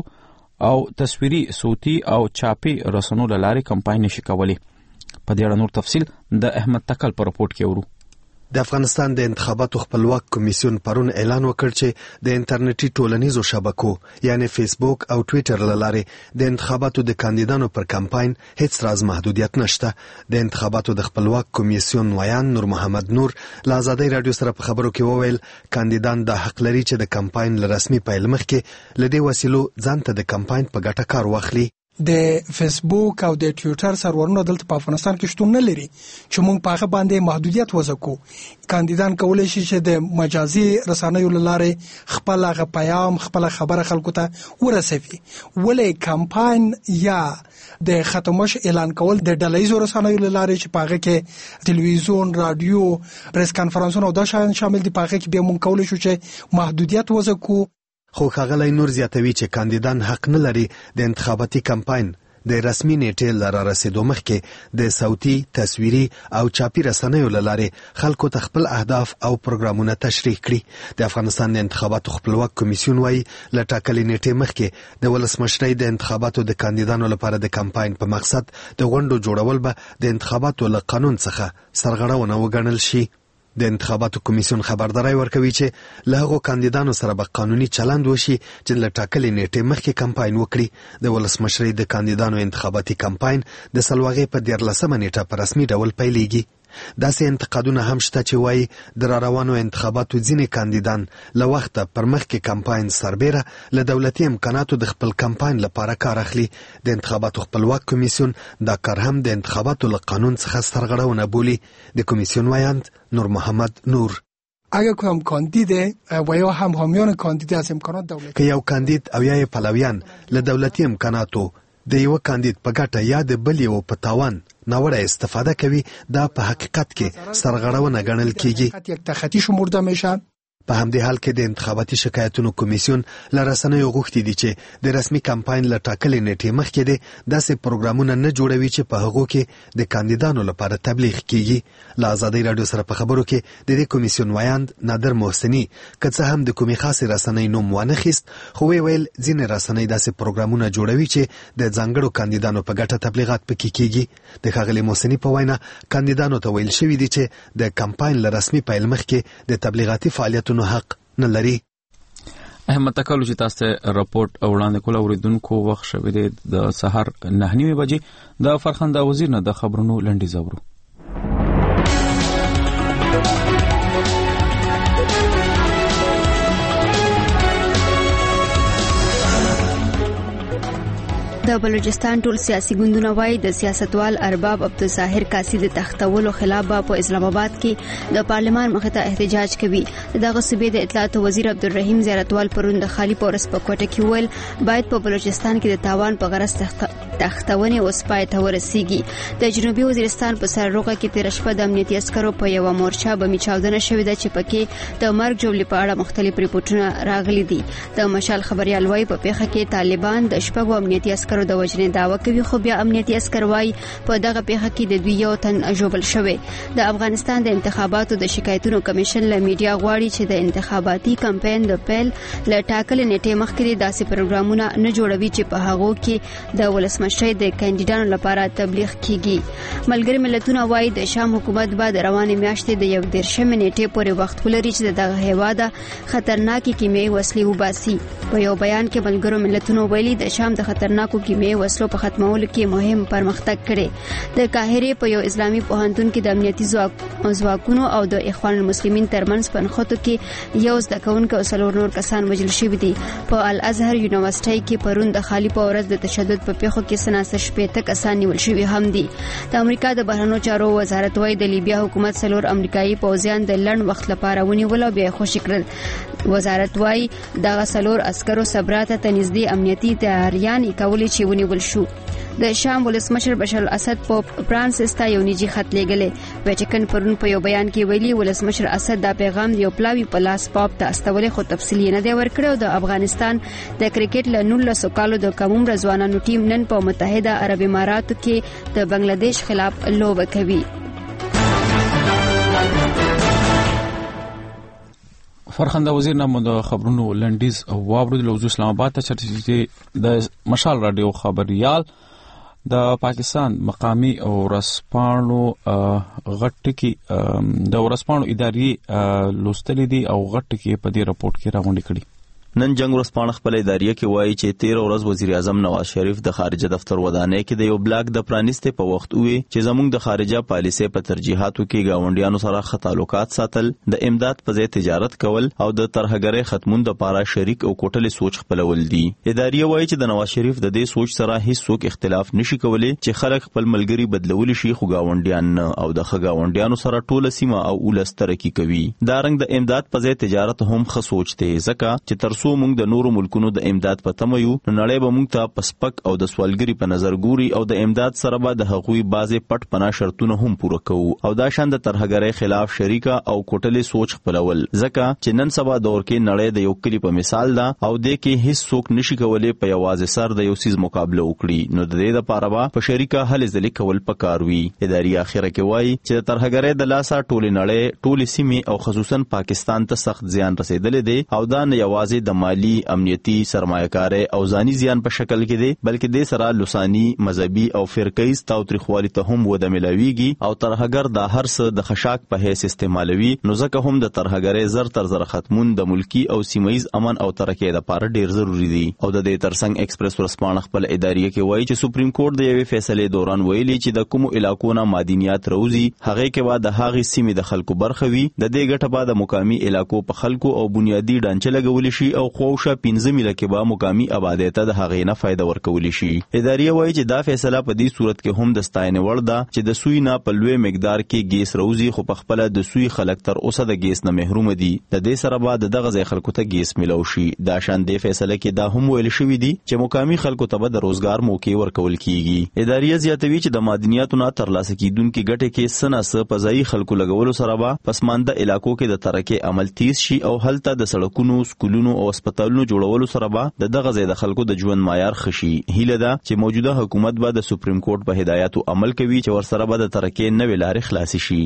غونډو او تصویري صوتي او چاپي رسنیو له لارې کمپاین نشي کولی. په دې اړه نور تفصیل د احمد تکل په رپورت کې اورو.
د افغانستان د انتخاباتو خپلواک کمیسیون پرون اعلان وکړ چې د انټرنیټي ټولنیزو شبکو یعنی فیسبوک او ټوئیټر لاره د انتخاباتو د کاندیدانو پر کمپاین هیڅ راز محدودیت نشته. د انتخاباتو د خپلواک کمیسیون ویان نور محمد نور له آزادۍ رادیو سره په خبرو کې وویل کاندیدان د حق لري چې د کمپاین له رسمي پیل مخکې له دې وسیلو ځان ته د کمپاین په ګټه کار واخلي.
د فیسبوک او د ټوئیټر سرورونو دلته په افغانستان کې شتون نه لري چې موږ په هغه باندې محدودیت وزکو. کاندیدان کولای شي چې د مجازي رسنیو لاره خپل هغه پیغام خپل خبره خلکو ته ورسوي. ولې کمپاین یا د ختمش اعلان کول د ډلهیزو رسنیو لاره چې په هغه کې تلویزیون رادیو پریس کانفرنسونه او دا شامل دي په هغه کې به موږ کولای شو چې محدودیت وزکو.
خو ښاغلی نور زیاتوي چې کاندیدان حق نه لري د انتخاباتي کمپاین د رسمي نیټې له رارسېدو مخکې د صوتي، تصویري او چاپي رسنیو له لارې خلکو ته خپل اهداف او پروګرامونه تشریح کړي. د افغانستان د انتخاباتو خپلواک کمیسیون وايي له ټاکلې نیټې مخکې د ولسمشرۍ د انتخاباتو د کاندیدانو لپاره د کمپاین په مقصد د غونډو جوړول به د انتخاباتو له قانون څخه سرغړونه وګڼل شي. د انتخاباتو کمیسیون خبرداري ورکوي چې له هغو کاندیدانو سره به قانوني چلند وشي چې له ټاکلې نیټې مخکې کمپاین وکړي. د ولسمشرۍ د کاندیدانو انتخاباتي کمپاین د سلواغې په 14مه نیټه په رسمي ډول پیلېږي. داسې انتقادونه هم شته چې وایي د راروانو انتخاباتو ځینې کاندیدان له وخته پر مخکې کمپاین سربیره له دولتي امکاناتو د خپل کمپاین لپاره کار اخلي. د انتخاباتو خپلواک کمیسیون دا کار هم د انتخاباتو له قانون څخه سرغړونه بولي. د کمیسیون ویاند نور محمد نور
اگر کوم کاندید و یا هم حامیان کاندید از امکانات دولتی
که یو کاندید او یا پلویان له دولتي امکاناتو د یو کاندید په ګټه یا د بل یو په تاوان ناوړه استفاده کوي دا په حقیقت کې سرغړونه ګڼل کیږي.
یک تخطی شمرده میشه.
په همدې حال کې د انتخاباتي شکایتونو کمیسیون له رسنیو غوښتي دي چې د رسمي کمپاین له ټاکلې نیټې مخکې داسې پروګرامونه نه جوړوي چې په هغو کې د کاندیدانو لپاره تبلیغ کیږي. له ازادۍ راډیو سره په خبرو کې د دې کمیسیون وایاند نادر محسني که څه هم د کومې خاصې رسنۍ نوم وانه خیست، خو ویل ځینې رسنۍ داسې پروګرامونه جوړوي چې د ځانګړو کاندیدانو په ګټه تبلیغات پکې کیږي. د ښاغلي محسني په وینا کاندیدانو ته ویل شوي دي چې د کمپاین له رسمي پیل مخکې د تبلیغاتي فعالیتونو حق نه لري.
احمد تکلو چې تاسو ته راپورټ وړاندې کول اوریدونکو وخت شوی دی د سحر 9:30 بجې د فرخنده وزیر نه د خبرونو لنډیز اورو.
د بلوچستان ټول سیاسي ګوندونه وایي د سیاستوال ارباب عبدالظاهر کاسي د تختولو خلاف په اسلام آباد کې د پارلمان مخې ته احتجاج کوي. دغه صوبې د اطلاعات وزیر عبدالرحیم زیارتوال پرون د خالی پورس په کوټه کې ویل باید په بلوچستان کې د تاوان په غرض تختونې اوس پای ته ورسیږي. د جنوبي وزیرستان په سرروغه کې تیر شپه د امنیتي عسکرو په یو مورچا بمي چاودنه شوې ده چې پکې د مرګ جوړې په اړه مختلف ریپورتونه راغلي دي. د مشال خبريال وايي په پیښه کې طالبان د شپږو امنیتي عسکرو د وژنې دعوه کوي، خو بیا امنیتي عسکر وايي په دغه پیښه کې د دوی یو تن ژوبل شوی. د افغانستان د انتخاباتو د شکایتونو کمیشن له میډیا غواړي چې د انتخاباتي کمپاین د پیل له ټاکلې نیټې مخکې داسې پروګرامونه نه جوړوي چې په هغو کې د ولسمشر د کاندیدانو لپاره تبلیغ کیږي. ملګری ملتونه وايي د شام حکومت بعد روانې میاشتې د 11 نیټې پورې وخت ولري چې دغه هیواد خطرناکي کیمیاوي وسلې وباسي. په یو بیان کې ملګرو ملتونو ویلي د شام د خطرناکو کیمیاوي وسلو په ختمولو کې مهم پرمختګ کړي. د قاهره په یو اسلامي پوهنتون کې د امنیتي ځواکونو او د اخوان المسلمین ترمنځ په نښتو کې یو زده کوونکی او څلور نور کسان وژل شوي دي. په الازهر یونیورسيټي کې پرون د خالی په ورځ د تشدد په پیښو کې سناسه شپېته کسان نیول شوي هم دي. د امریکا د بهرنیو چارو وزارت وايي د لیبیا حکومت څلور امریکایي پوځیان د لړن وخت لپاره ونیول او بیا خوشي کړل. وزارت وايي دغه څلور عسکرو صبراته ته نږدې امنیتي تیاریان کولې چې ونیول شو. د شام ولسمشر بشار الاسد په فرانسس ته یو نجی خط لیږلی. ویټیکن پرون په یو بیان کې ویلي ولسمشر اسد دا پیغام یو پلاوی په لاس پاپ ته استولې، خو تفصیل نه دی ورکړی. او د افغانستان د کرکټ له 19 کالو د کم عمر ځوانانو ټیم نن په متحده عرب اماراتو کې د بنگلاديش خلاف لوبه کوي.
فرخنده وزیر نامو د خبرونو لنډیز واورد له اسلام آباد ته چې د مشال رادیو خبريال د پاکستان مقامی او ورسپانو غټکی د ورسپانو اداري لوستل دي او غټکی په دې راپورټ کې راغونډي کړي.
نن جنگ ورسپانه خپل اداریه کې وایي چې 13 ورځ وزیر اعظم نواز شریف د خارجه دفتر ودانۍ کې د یو بلاک د پرانیسته په وخت وی چې زموږ د خارجه پالیسي په ترجیحاتو کې گاونډیانو سره ښه تعلقات ساتل، د امداد په ځای تجارت کول او د ترهګرۍ ختمون لپاره شریک او کوټلې سوچ خپلول دي. اداریه وایي چې د نواز شریف د دې سوچ سره هیڅ څوک اختلاف نشي کولی چې خلک خپل ملګری بدلول شي، خو گاونډیان نه، او د گاونډیانو سره ټوله سیمه او ولس ترقی کوي. دا رنګ د امداد په ځای تجارت هم ښه سوچ دی، ځکه چې ترڅو موږ د نورو ملکونو د امداد په تمه یو، نو نړۍ به موږ ته پسپک او د سوالګری په نظر ګوري، او د امداد سره به د هغوی بازه پټ پنا شرطونه هم پوره کوو. او دا شان د ترهګرۍ خلاف شریکه او کوټلې سوچ خپلول، ځکه چې نن سبا دور کې نړۍ د یو کلی په مثال ده او د کې هیڅ څوک نشي کولای په یوازې سر د یو سیز مقابله وکړي، نو د دې لپاره به په شریکه هلې ځلې کول پکار وي. اداري اخره کې وایي چې د ترهګرۍ د لاسه ټول نړۍ، ټول سیمې او خصوصا پاکستان ته سخت زیان رسیدلې دی، او دا نه یوازې د مالی، امنیتي، سرمایه‌کاري او ځاني زیان په شکل کې دی، بلکې د سره لسانی، مذهبي او فرقیز تاوتریخوالي ته هم وده ملاويږي. او ترهګر د هر څه د خشاک په حیث استعمالوي، نو ځکه هم د ترهګرۍ زر تر زر ختمون د ملکی او سیمایي امن او ترقۍ لپاره ډیر ضروری دي. او د دې ترڅنګ ایکسپریس ورسپانه خپل اداریه کې وایي چې سپریم کورټ د یوې فیصلې دوران ویلي چې د کوم علاقو نه معدنیات روزي، هغه کې به د هغې سیمې د خلکو برخه وي، د دې ګټه به د مقامی علاقو په خلکو او بنیادی ډانچه لګول شي او خواوشه 15 میله کې به مقامی آبادی ته د هغې نه فایده ورکولی شي. ادارې وایي چې دا فیصله په دې صورت کې هم د ستاینې وړ ده چې د سوی نه په لوی مقدار کې ګیس روزي، خو په خپله د سوی خلک تر اوسه د ګیس نه محروم دي. د دې سره به د دغه ځای خلکو ته ګیس میلاو شي. دا شان دې فیصله کې دا هم ویل شوي دي چې مقامی خلکو ته به د روزګار موقع ورکول کیږي. ادارې زیاتوي چې د معدنیاتو نه ترلاسه کیدونکو ګټې کې څه نه څه په ځایي خلکو لګولو سره به پسمانده علاقو کې د ترقۍ عمل تیز شي او هلته د سړکونو، سکولونو او هسپتالونو جوړولو سره به د دغه ځای د خلکو د ژوند معیار ښه شي. هیله ده چې موجوده حکومت به د سپریم کورټ په هدایاتو عمل کوي چې ورسره به د ترقۍ نوې لارې خلاصې شي.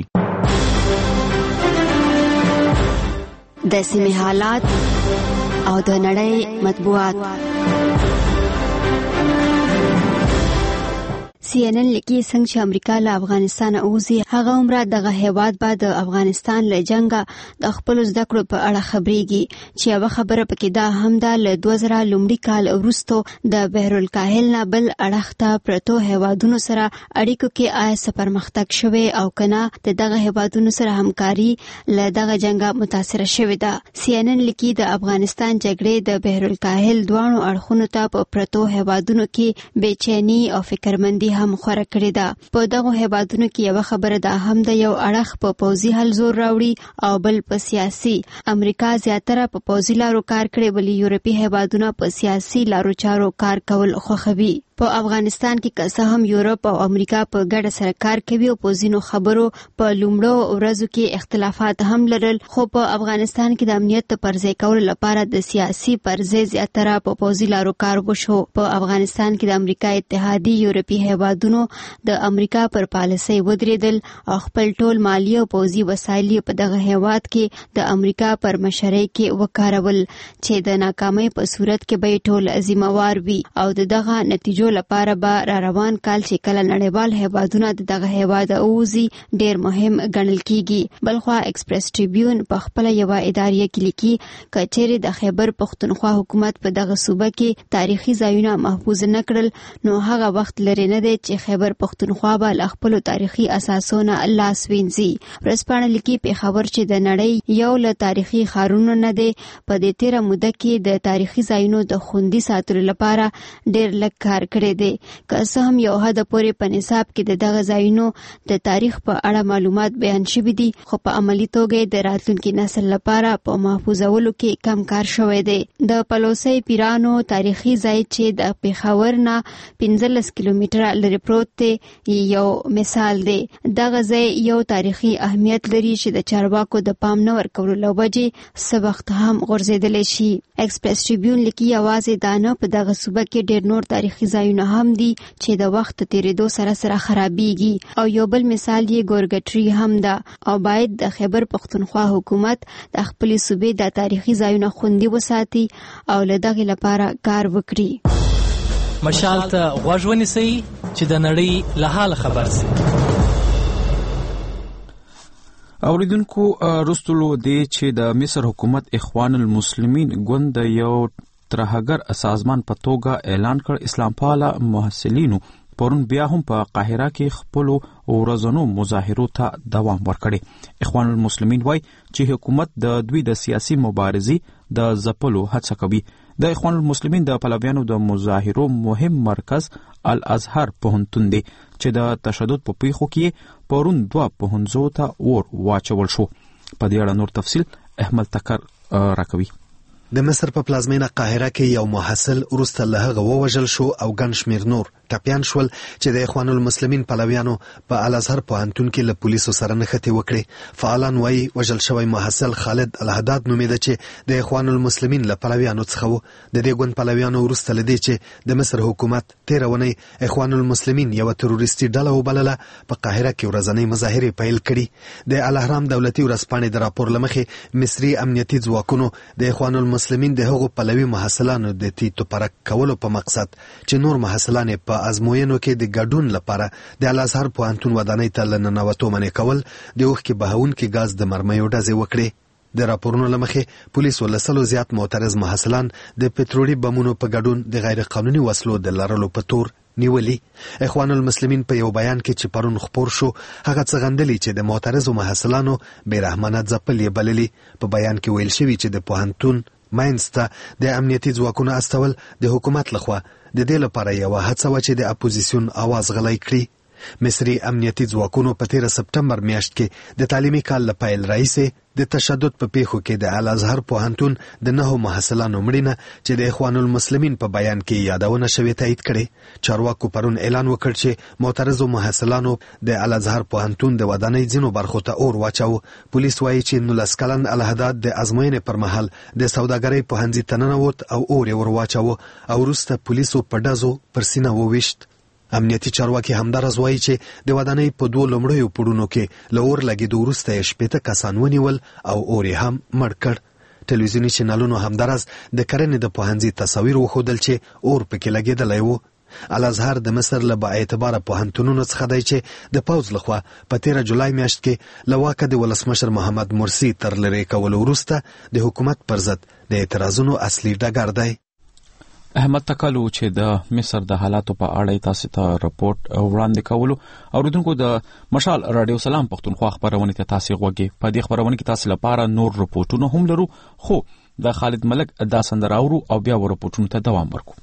د سیمې حالات او د نړۍ مطبوعات. CNN لیکي څنګه چې امریکا له افغانستان اوزي هغه عمره دغه هیواد بعد د افغانستان له جنگه د خپل زده کړو په اړه خبريږي چې یو خبره پکې دا هم ده له 2000 لومړي کال وروسته د بحرالکاهل نه بل اړخته پرتو هیوادونو سره اړیکو کې آیا څه پرمختګ شوی او کنه د دغه هیوادونو سره همکاري له دغه جنگه متاثر شوی ده. CNN لیکي د افغانستان جګړې د بحرالکاهل دوانو اړخونو ته په پرتو هیوادونو کې بېچینی او فکرمندي هم خوره کړې ده. په دغه هیوادونو کې یو خبره ده هم د یو اړخ په پوځي حل زور راوړي او بل په سیاسي. امریکا زیاتره په پوځي لارو کار کوي، بلې یورپي هیوادونه په سیاسي لارو چارو کار کول خوښوي. په افغانستان کې که هم یورپ او امریکا په ګډه سره کار کوي او په ځینو خبرو په لومړو ورځو کې اختلافات هم لرل، خو په افغانستان کې د امنیت پرځای کولو لپاره د سیاسي پرځای زیاتره په پوځي لارو کار وشو. په افغانستان کې د امریکا اتحادیې یورپي هیوادونو د امریکا پر پالیسۍ ودرېدل او خپل ټول مالی او پوځي وسایل په دغه هیواد کې د امریکا پر مشرۍ کې وکارول چې د ناکامۍ په صورت کې به ټول ذمہوار وي او دغه نتیجو لپاره به را روان کال چې کله نړیوال هیوادونه دغه هیواد اوزي ډیر مهم ګڼل کیږي. بلخوا ایکسپریس ټریبیون په خپل یو ادارې کې لیکي کچېره د خیبر پختونخوا حکومت په دغه صوبه کې تاریخي ځایونه محفوظ نه کړل نو هغه وخت لري نه دی چې خیبر پختونخوا به خپل تاریخي اساسونه لاس وینځي. ورسپانه لیکي په خبر چې د نړۍ یو له تاریخي ښارونو نه دی په دې تیر موده کې د تاریخي ځایونو د خوندي ساتلو لپاره ډیر لږ کار کړی دی. که څه هم یو حد پورې په نصاب کې د دغه ځایونو د تاریخ په اړه معلومات بیان شوي دي، خو په عملی توګه د راتلونکي نسل لپاره په محفوظولو کې کم کار شوی دی. د پلوسی پیرانو تاریخي ځای چې د پیښور نه 15 کیلومتره لري پروت دی یو مثال دی. دغه ځای یو تاریخي اهمیت لري چې د چارواکو د پام نه ورکولو له وجې څه وخت هم غورځېدلی شي. ایکسپریس ټریبیون لیکي یوازې دا نه په دغه صوبه کې ډېر نور تاریخي ځایونه هم دي چې د وخت تیریدو سره سره خرابېږي او یو بل مثال یې ګورګټري هم ده او باید د خیبر پختونخوا حکومت د خپل صوبې د تاریخي ځایونو خوندي وساتي او له دغه لپاره کار وکړي.
مشال ته غوږ ونیسئ چې د نړۍ له حال خبر شئ.
اوریدونکو رستلو دی چې د مصر حکومت اخوان المسلمین ګوند یو ترهګر سازمان په توګه اعلان کړ. اسلام پاله محصلینو پرون بیا هم په قاهره کې خپل ورځنو مظاهرو ته دوام ورکړي. اخوان المسلمین وایي چې حکومت د دوی د سیاسي مبارزې د ځپلو هڅه کوي. د اخوان المسلمین د پلویانو د مظاهرو مهم مرکز الازهر پوهنتون دی چې د تشدد په پیښو کې پرون 2 پوهنځو ته اور واچول شو. په دې اړه نور تفصیل احمد تکر راکوي.
د مصر په پلازمینه قاهره کې یو محصل وروسته له هغه ووژل شو او ګڼ شمېر نور ټپیان شول چې د اخوان المسلمین پلویانو په الازهر پوهنتون کې له پولیسو سره نښتې وکړې. فعالان وایي وژل شوی محصل خالد الحداد نومیده چې د اخوان المسلمین له پلویانو څخه و. د دې ګوند پلویانو وروسته له دې چې د مصر حکومت تېره اونۍ اخوان المسلمین یوه تروریستي ډله وبلله په قاهره کې ورځنۍ مظاهرې پیل کړي. د الاهرام دولتي ورځپاڼې د راپور له مخې مصري امنیتي ځواکونو د اخوان المسلمین د هغو پلوي محصلانو د تیتو پرک کولو په مقصد چې نور محصلان په ازموینو کې د ګډون لپاره د الازهر پوهنتون ودانۍ ته له ننوتو منع کول، د اوښکې بهونکي ګاز د مرمیو ډزې وکړې. د راپورونو له مخې پولیسو له 100 زیات معترض محصلان د پټرولي بمونو په ګډون د غیر قانوني وسلو د لرلو په تور نیولي. اخوان المسلمین په یو بیان کې چې پرون خپور شو هغه څرګندلي چې د معترضو محصلانو بې رحمانه ځپل یې بللي. په بیان کې ویل شوي چې د پوهنتون ماینز ته د امنیتي ځواکونو استول د حکومت لخوا د دې لپاره یو هڅه و چې د اپوزیسیون आवाज غلی کړي. مصری امنیتي ځواکونو په 13 سپټمبر میاشت کې د تعلیمي کال له پیل راهیسې د تشدد په پیښو کې د الازهر پوهنتون د 9 محصلانو مړینه چې د اخوان المسلمین په بیان کې یادونه شوې تایید کړي. چارواکو پرون اعلان وکړ چې معترضو محصلانو د الازهر پوهنتون د ودانۍ ځینو برخو ته اور واچاو. پولیس وایي چې 19 کلن الحداد د ازموینې پر مهال د سوداګرۍ پوهنځي ته ننوت او اور یې ور واچاو او وروسته پولیسو په ډزو پر سینه وویشت. امنیتي چارواکي همدارز وایي چې د ودانۍ په 2 لومړیو پوړونو کې له اور لګېدو وروسته یې 18 کسان ونیول او اور یې هم مړ کړ. ټلویزیوني چینلونو همدارز د کرنې د پوهنځي تصاویر وښودل چې اور پکې لګېدلی و. الازهر د مصر له باعتباره پوهنتونونو څخه دی چې د پوځ لخوا په 13 جولای میاشت کې له واکه د ولسمشر محمد مرسی تر لرې کولو وروسته د حکومت پر ضد د اعتراضونو اصلي ډګر دی.
احمد تکلو چې د مصر د حالاتو په اړه تاسو ته راپورټ وړاندې کولو. اوریدونکو د مشال رادیو سلام پښتونخوا خبرونه ته تاسو غوږی. په دې خبرونه کې تاسو لپاره نور راپورټونه هم لرو، خو د خالد ملک دا سندراورو او بیا راپورټونو ته دوام ورکو.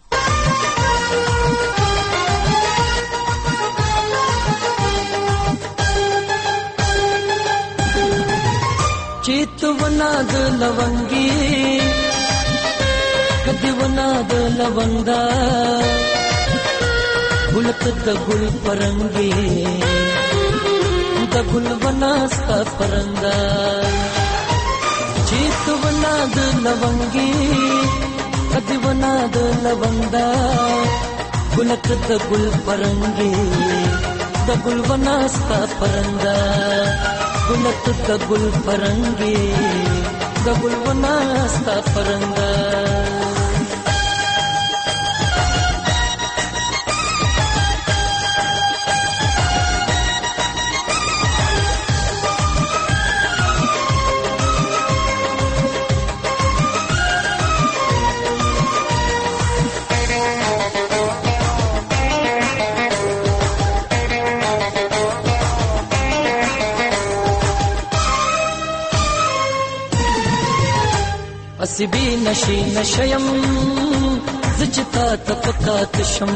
چیتونا د لونګي کدیونا د لونګا ګلک د ګل پرنګي د ګل وناستا پرنګا چیتونا د لونګي کدیونا د لونګا ګلک د ګل پرنګي د ګل وناستا پرنګا ګلک د ګل پرنګي د ګل وناستا پرنګا اسبی نشی نشیم زچتا تفقات شم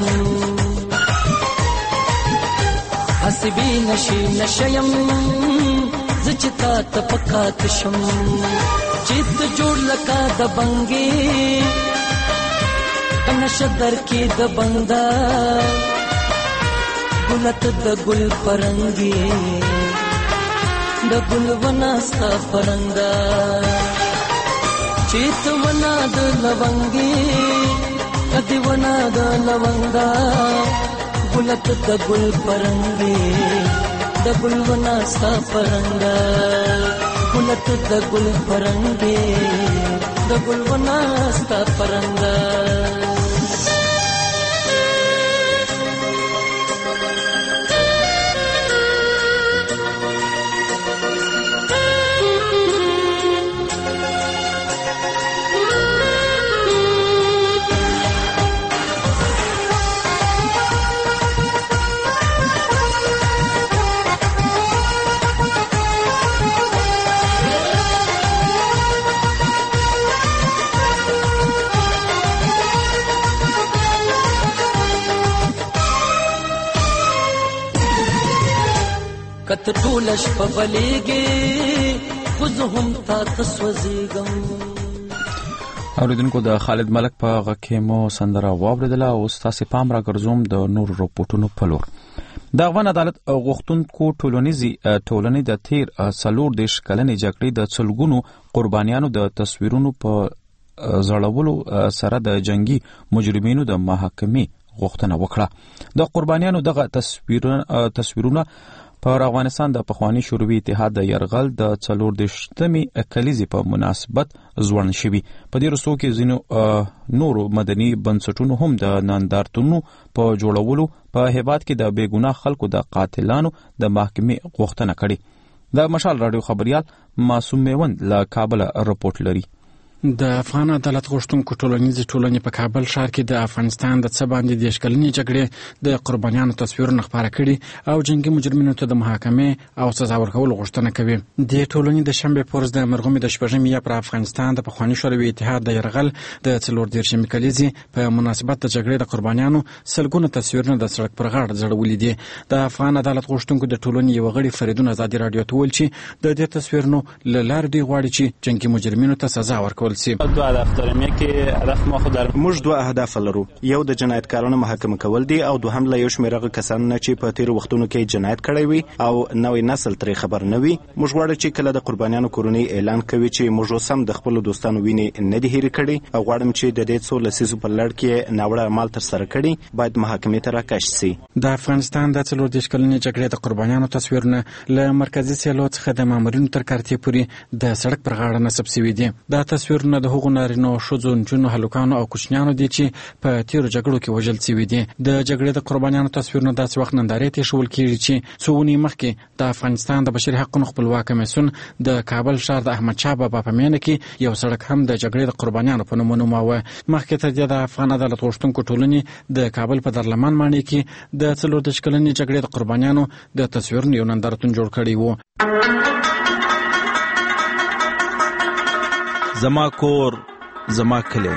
اسبی نشی نشیم زچتا تفقات شم چیت جوړ لکا د بنګي نشدر کی د بندا ګلت د ګل پرنګي د ګل وناستا پرنګا چیتونا د لونګي کدیونا د لونګا ګلت د ګل پرنګي د ګل وناستا پرنګا ګلت د ګل پرنګي د ګل وناستا پرنګا کت ټولش په بلېږي خزهم تا تسوځيګم.
اوریدونکو د خالد ملک په غکه مو سندره واوریدله او تاسو پام را ګرځوم د نور راپورټونو په لور. د افغان عدالت غوښتونکو ټولنې د تیر 40 کلنې جګړې د څلګونو قربانیانو د تصویرونو په زړولو سره د جنگي مجرمینو د محاکمې غوښتنه وکړه. د قربانیانو دغه تصویرونه پر افغانستان د پخوانی شوروي اتحاد د يرغل د 14مې کلیزې په مناسبت ځوړند شوي. په دې وروستو کې ځینو نورو مدني بنسټونو هم د نندارتونونو په جوړولو په هیواد کې د بېګناه خلکو د قاتلانو د محاکمې غوښتنه کړې. د مشال رادیو خبريال معصوم میوند له کابل رپورټ لري.
د افغان عدالت غوښتونکو ټولنیزې ټولنې په کابل ښار کې د افغانستان د څه باندې 10 کلنې جګړې د قربانیانو تصویرونه خپاره کړي او جنگي مجرمینو ته د محاکمې او سزا ورکولو غوښتنه کوي. د ټولنې د شنبه پورز د مرغومي د شپږمې پر افغانستان د پخوانی شوروي اتحاد د يرغل د 14 کلیزې په مناسبت د جګړې د قربانیانو سلګونه تصویرونه د سړک پر غاړه ځړولې دي. د افغان عدالت غوښتونکو د ټولنې یو غړي فریدون آزادي رادیو ته ویل چې د دې تصویرونو لاره دی غواړي چې جنگي مجرمینو ته سزا ورکول
دو هدف داریم. یکی هدف ما خود در موږ دوه اهداف لرو. یو د جنایتکارانو محاکمه کول دي او دوهم له یو شمېر کسانو نه چې په تیر وختونو کې جنایت کړی وي او نوې نسل ترې خبر نه وي. موږ غواړو چې کله د قربانیانو کورنۍ اعلان کوي چې موږ اوس هم د خپل دوستانو وینې نه دي هېرې کړي او غواړم چې د دې څو لسیزو په لړ کې ناوړه اعمال ترسره کړي باید محاکمې ته راکش سي.
د افغانستان د 14 کلنې جګړې د قربانیانو تصویرونه له مرکزي سیلو څخه د مامورینو تر کارتې پورې د سړک پر غاړه نصب شوي دي. دا تصویرونه د هغو نارینو ښځو نجونو هلکانو او کوچنیانو دي چې په تیرو جګړو کې وژل شوي دي. د جګړې د قربانیانو تصویرونه داسې وخت نندارې ته ایښودل کېږي چې څو اونۍ مخکې د افغانستان د بشري حقوقو خپلواک کمیسیون د کابل ښار د احمدشاه بابا په مینه کې یو سړک هم د جګړې د قربانیانو په نوم ونوماوه. مخکې تر دې د افغان عدالت غوښتونکو ټولنې د کابل په درلمان ماڼۍ کې د 14 کلنې جګړې د قربانیانو د تصویرونو یو نندارتون جوړ کړی و.
زما کور زما کلی.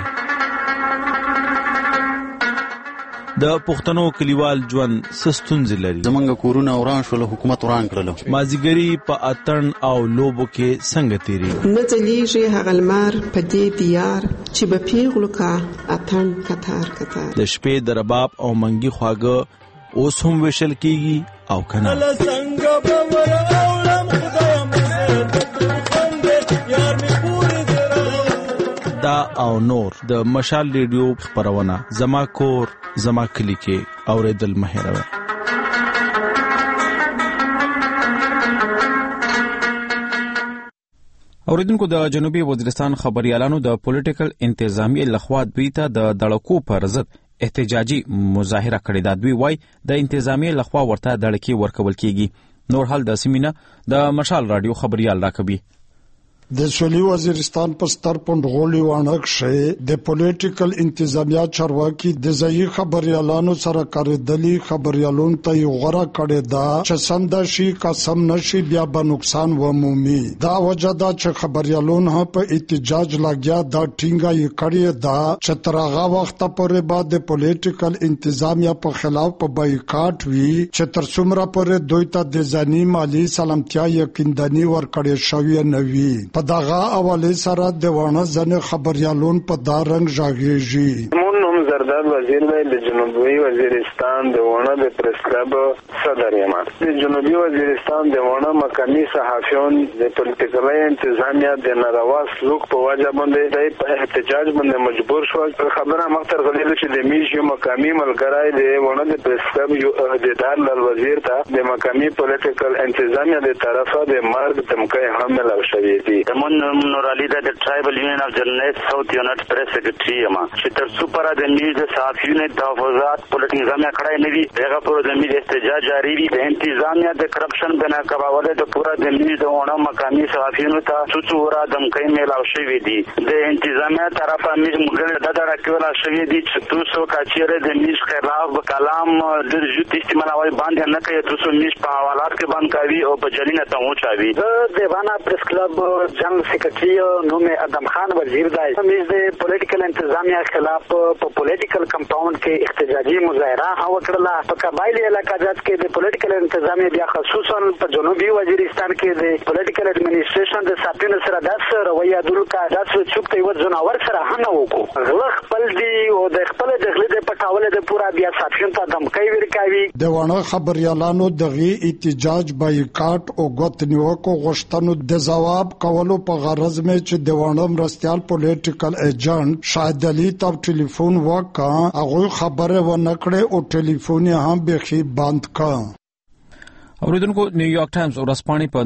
د پښتنو کلیوال ژوند ستونزې لري.
زمونږ کورونه وران شول، حکومت وران کړل.
مازیګری په اتن او لوبو کې څنګه تیری
نه ځلیږي هغه لمر په دې دیار چې به پیغلو کا اتن کتار کتار.
د شپې د رباب او منګي خواږه اوس هم وشل کیږي او کنه. دا او نور د مشال ریډیو خبرونه زما کور زما کلی کې اوریدل مهیروي. اوریدونکو د جنوبي وزیرستان خبريالانو د پولیټیکل انتظامیه لخوا دوی ته د دړکو پر ضد احتجاجي مظاهره کړې ده. دوی وای د انتظامیه لخوا ورته دړکې ورکول کیږي. نور حال د سیمینه د مشال رادیو خبريال راکوي.
د سویلي وزیرستان په ستر پونډغولي وانه کې د پولیټیکل انتظامیه چارواکي د ځایي خبريالانو سره کارېدلي خبريالون ته یو غره کړی دا چې سم شي قسم نشي بیا به نقصان ومومي. دا وجه دا چې خبريالون په احتجاج لګیا دا ټینګه یې کړی دا چې تر هغه وخت پورې بعد د پولیټیکل انتظامیه په خلاف په بایکاټ وی چې تر څومره پورې دوی ته د ځاني مالی سلامتیا یقیندنی ورکړی شوی نه وي. په دغه اواله سره د وانه ځنه خبريالون په دا رنګ ژاغېږي.
زرداد وزیر د جنوبي وزیرستان د وانه د پریس کلب صدر یم. د جنوبي وزیرستان د وانه مقامی صحافیون د پولیټیکل انتظامیه د ناروا سلوک په وجه باندې د احتجاج باندې مجبور شو. خبره مختر غلیل چې د میشو مقامی ملګری د وانه د پریس کلب عہدیدار لال وزیر ته د مقامی پولیټیکل انتظامیه د طرفه د مرګ دمکې حمله شوې دي.
من نور علی د ټرایبل یونین اف جرنالست ساوث یونټ پریس سیکریټری یم چې تر څو پر د میډیا د صحافیونو د تحفظات پولیټیکل انتظامیه کړای نه وي. هغه پر د میډیا احتجاج جاری وي. د انتظامیه د کرپشن بنا کباوله د پورا د میډیا د ونه مقامی صحافیونو ته څو ورا دمکې میلاو شوې دي. د انتظامیه طرفه میډیا مګر د راکولا شوې دي چې تاسو کاچره د میډیا خلاف کلام د جوت استعمالوي باندې نه کوي. تاسو میډیا په حوالات کې باندې کوي او په جرینه ته وچاوي.
د وانا پریس کلب جنرال سیکریټری نوم ادم خان وزیر دی. موږ د پولیټیکل انتظامیه خلاف په پولیټیکل کمپاوند کې احتجاجي مظاهره وکړه. په قبایلی علاقات کې د پولیټیکل انتظامیه بیا خصوصا په جنوبي وزیرستان کې د پولیټیکل اډمنسټریشن د ساتنې سره داسې رویه دلته داسې څوک ته یو ځناور سره هنه وکړو. غل خپل دی او د خپل دغله د پټاول د پورا بیا ساتنې ته دمکې ورکوي.
د وانه خبريالانو دغه احتجاج بایکاټ او غوښتنیوکو غوښتنو د جواب کولو په غرض مې چې د وانه مرستيال پولیټیکل ایجنټ شاهد علي ته ټلیفون وکړ. هغه خبره ونه کړې او ټلیفون یې هم بخي بند کړ.
اوریدونکو نیویارک ټایمز ورځپاڼې په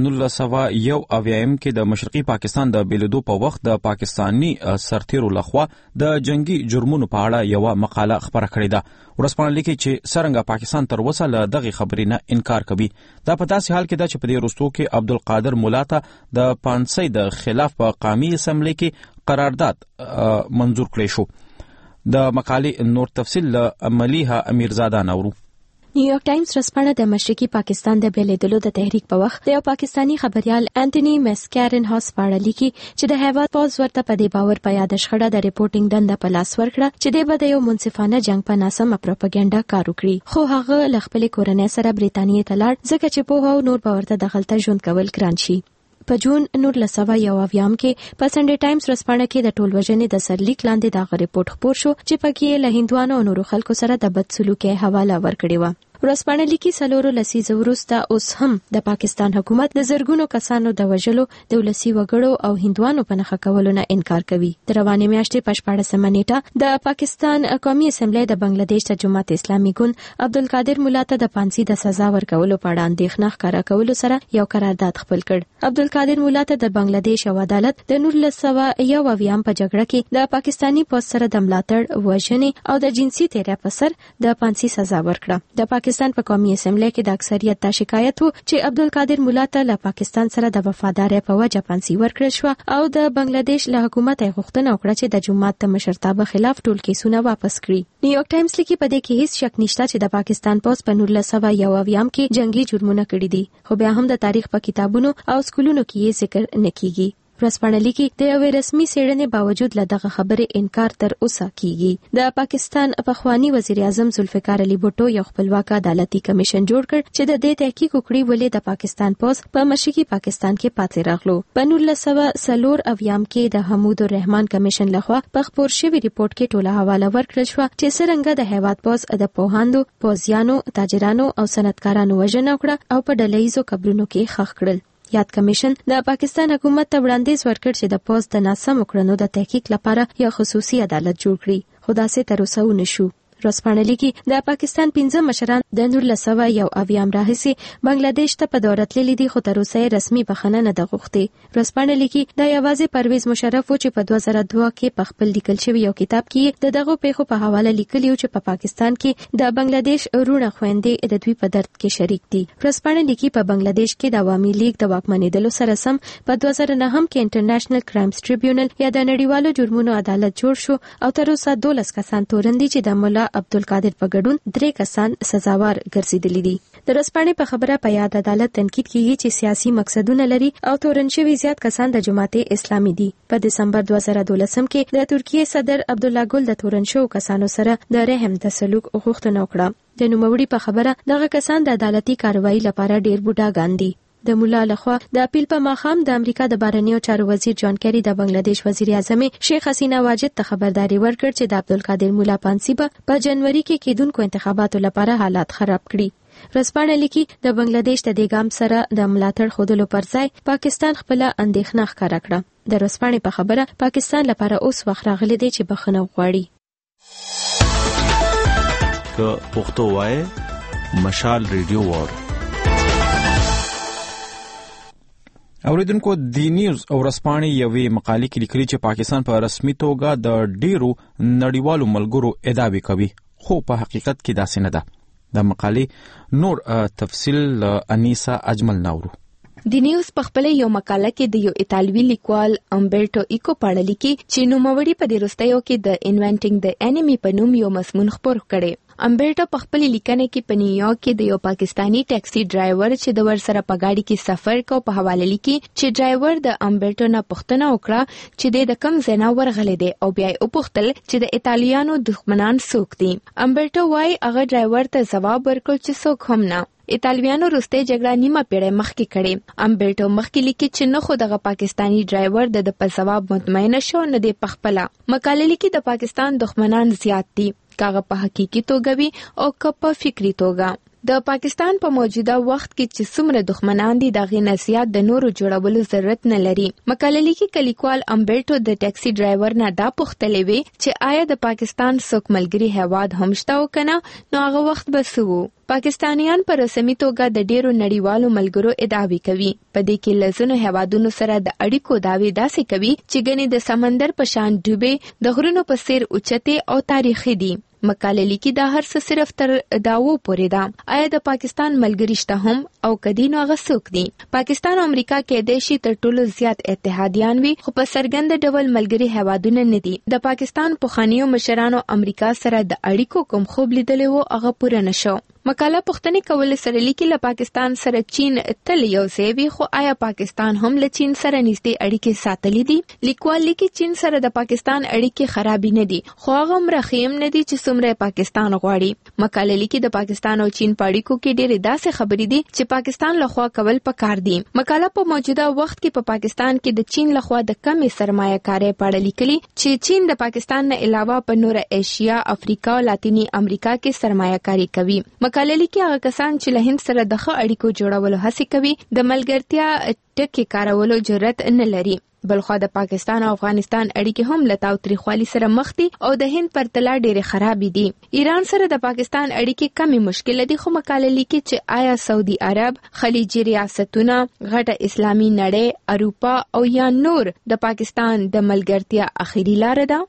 1901 کې د مشرقي پاکستان د بیلدو په وخت د پاکستانی سرتیرو لخوا د جنگي جرمونو په اړه یو مقاله خبره کړې ده. ورځپاڼه لیکي چې څرنګه پاکستان تر اوسه له دغه خبرې نه انکار کوي. دا په داسې حال کې ده چې په دې وروستو کې عبدالقادر مولا ته د پانسۍ د خلاف په قومي اسمبلی کې قرارداد منزور کړی شو. د مقالې نور تفصیل له ملیحه امیرزاده نورو.
نیویارک ټایمز رسپانه د مشرقي پاکستان د بیلیدلو د تحریک په وخت د یو پاکستانی خبريال انټونی مسکارن هاوس پاړه لیکي چې د هیواد پوز ورته په دې باور په یاد شخړه د ریپورټینګ دنده په لاس ورکړه چې د بده یو منصفانه جنگ په ناسمه پروپاګاندا کار وکړي، خو هغه ل خپل کورنۍ سره بریتانیې ته لاړ ځکه چې په هو نور باور ته دخلته ژوند کول ګران شي. په جون 1991 کې په سنډي ټایمز رسپانه کې د ټولوژنې د سرلیک لاندې دا ریپورت خپور شو چې پکې له هندوانو او نورو خلکو سره د بدسلوکۍ حواله ورکړې و. ورسپانه لیکي سلورو لسیزو وروسته اوس هم د پاکستان حکومت د زرګونو کسانو د وژلو، د ولسی وګړو او هندوانو په نخښه کولو نه انکار کوي. د روانې میاشتې په 14 نیټه د پاکستان قومي اسمبلی د بنگلاديش د جماعت اسلامي ګوند عبدالقادر مولا ته د پانسي د سزا ورکولو په اړه اندېښنه ښکاره کولو سره یو قرارداد خپل کړ. عبدالقادر مولا ته د بنگلاديش او عدالت د 1991 په جګړه کې د پاکستانی پولیس سره د ملاتړ، وژنې او د جنسي تیری په سر د پانسي سزا ورکړه. د پاکستان په قومي اسمبلی کې د اکثریت دا شکایت وو چې عبدالقادر مولا ته له پاکستان سره د وفادارۍ په وجه پانسي ورکړل شو او د بنگلاديش له حکومت غوښتنه وکړه چې د جماعت د مشرتابه خلاف ټول کیسونه واپس کړي. نیویارک ټایمز لیکي په دې کې هیڅ شک نشته چې د پاکستان پولیس په 1991 کې جنگي جرمونه کړي دي، خو بیا هم د تاریخ په کتابونو او سکولونو کې یې ذکر نه کیږي. رسپانه لیکي د یوې رسمي څېړنې باوجود له دغه خبرې انکار تر اوسه کیږي. د پاکستان پخوانی وزیر اعظم ذوالفقار علي بوټو یو خپلواک عدالتي کمیشن جوړ کړ چې د دې تحقیق وکړي ولې د پاکستان پولیس په مشرقي پاکستان کې پاتې راغلو. په 1994 کې د حمود الرحمن کمیشن لخوا په خپور شوی ریپورت کې ټوله حواله ورکړل شو چې څرنګه د هیواد پولیس د پوهاندو، پوځیانو، تاجرانو او صنعتکارانو وژنه وکړه او په ډلهیزو قبرونو کې ښخ کړل. یاد کمیشن د پاکستان حکومت ته وړاندیز ورکړ چې د پولیس د ناسمو کړنو د تحقیق لپاره یو خصوصي عدالت جوړ کړي، خو داسې تر اوسه ونه شو. رسپانه لیکي د پاکستان 15 مشران د 1991 راهیسې بنگلاديش ته په دورة تللي دي، خو تر اوسه رسمي بخښنه نه ده غوښتې. رسپانه لیکي دا یوازې پرویز مشرف و چې په 2002 کې په خپل لیکل شوی یو کتاب کې د دغه پیښو په حواله لیکلی و چې په پاکستان کې د بنگلاديش رونه خويندې د دوی په درد کې شریک دي. رسپانه لیکي په بنگلاديش کې د عوامي لیگ د واکمنېدلو سره سم په 2009 کې انټرنیشنل کرایمز ټریبیونل یا د نړیوالو جرمونو عدالت جوړ شو او تر اوسه 12 کسان تورن دي چې د مولا عبدالقادر په ګډون 3 کسان سزاوار ګرځیدلي دي. د رسپانې په خبره په یاد عدالت تنقید کیږي چې سیاسي مقصدونه لري او تورن شوی زیات کسان د جماعت اسلامي دي. په دسمبر 2012 کې د ترکیه صدر عبدالله ګل د تورن شو کسانو سره د رحم د سلوک غوښتنه وکړه. د نوموړي په خبره دغه کسان د عدالتي کاروایی لپاره ډیر بوډاګان دي. د مولا لخوا د اپریل په ماښام د امریکا د بهرنیو چارو وزیر جان کیری د بنگلاديش وزیر اعظم شیخ حسینه واجد ته خبرداري ورکړ چې د عبدالقادر مولا پانسي په جنوري کې کېدونکو انتخاباتو لپاره حالات خراب کړي. رسپانه لیکي د بنگلاديش د دې ګام سره د ملاتړ خودلو پر ځای پاکستان خپل اندېښنه ښکاره کړه. د رسپانې په خبره پاکستان لپاره اوس وخت راغلی دی چې بخښنه وغواړي.
که پښتو وای مشال ریډیو وار
اوریدونکو دی نیوز او رسپانې یوې مقالې کې لیکلي چې پاکستان په رسمي توګه د ډیرو نړیوالو ملګرو ادعاوې کوي، خو په حقیقت کې داسې نه ده. د مقالې نور تفصیل انیسا اجمل نورو.
د نیوز په خپل یو مقاله کې د یو ایتالوي لیکوال امبرټو ایکو پاړه لیکي چې نوموړي په دې وروستیو کې د انوینټینګ د انمي په نوم یو مضمون خپور کړي. امبرټو په خپل لیکنه کې په نیویارک کې د یو پاکستانی ټیکسي ډرایور چې د ور سره په گاډي کې سفر کو په حواله لیکي چې ډرایور د امبرټو نه پوښتنه وکړه چې د کم ځای نه ورغلی دی او بیا یې وپوښتل چې د ایتالیانو دښمنان څوک دي. امبرټو وايي هغه ډرایور ته ځواب ورکړ چې څوک هم نه. ایتالویانو وروسته جګړه نیمه پیړۍ مخکې کړې. امبرټو مخکې لیکي چې نه خو دغه پاکستانی ډرایور د په ځواب مطمئن شو نه دی پخپله. مقاله لیکي د پاکستان دښمنان زیات دي، کاغه په حقيقي توګه وي او که په فکری توګه. د پاکستان په موجوده وخت کې چې څومره دښمنان دي دغه نسيات د نورو جوړولو ضرورت نه لري. مقاله لیکي کلیکوال امبرټو د ټیکسي ډرایور نه دا پوښتلې وي چې آیا د پاکستان څوک ملګری هیواد هم شته او کنه، نو هغه وخت به څه وو. پاکستانیان په رسمي توګه د ډیرو نړیوالو ملګرو ادعاوې کوي. په دې کې لزونو هیوادونو سره د اړیکو داوی داسې کوي چې ګنې د سمندر په شان ډوبې د غرونو په څیر اوچته او تاریخي دي. مقاله لیکي دا هر څه صرف تر داوو پورې ده. آیا د پاکستان ملګری شته هم او کدي نو غسوک دي؟ پاکستان او امریکا کې د شي تر ټولو زیات اتحادیان وي خو په سرګند ډول ملګری هوادونه نه دي. د پاکستان پخوانیو مشرانو امریکا سره د اړیکو کوم خوب لیدلی وو هغه پوره نشو. مقاله پوښتنې کول سره لیکي له پاکستان سره چین تل یو ځای وي خو آیا پاکستان هم له چین سره نږدې اړیکې ساتلې دي؟ لیکوال لیکي چین سره د پاکستان اړیکې خرابې نه دي خو هغه مرخیم نه دي چې څومره پاکستان غواړي. مقاله لیکي د پاکستان او چین په اړیکو کې ډېرې داسې خبرې دي چې پاکستان لخوا کول پکار دي. مقاله په موجوده وخت کې په پاکستان کې د چین لخوا د کمې سرمایه کارۍ په اړه لیکلي چې چین د پاکستان نه علاوه په نوره ایشیا، افریقا او لاتینی امریکا کې سرمایه کاري کوي. مقاله لیکي هغه کسان چې له هند سره د ښه اړیکو جوړولو هڅه کوي د ملګرتیا ټکي کارولو جرأت نه لري. بلخو د پاکستان او افغانستان اړیکې هم له تاوتریخوالي سره مخ دي او د هند پرتله ډېرې خرابې دي. ایران سره د پاکستان اړیکې کمې مشکل دي خو مقاله لیکي چې آیا سعودي عرب، خلیجي ریاستونه، غټه اسلامي نړۍ، اروپا او یا نور د پاکستان د ملګرتیا اخیری لار ده؟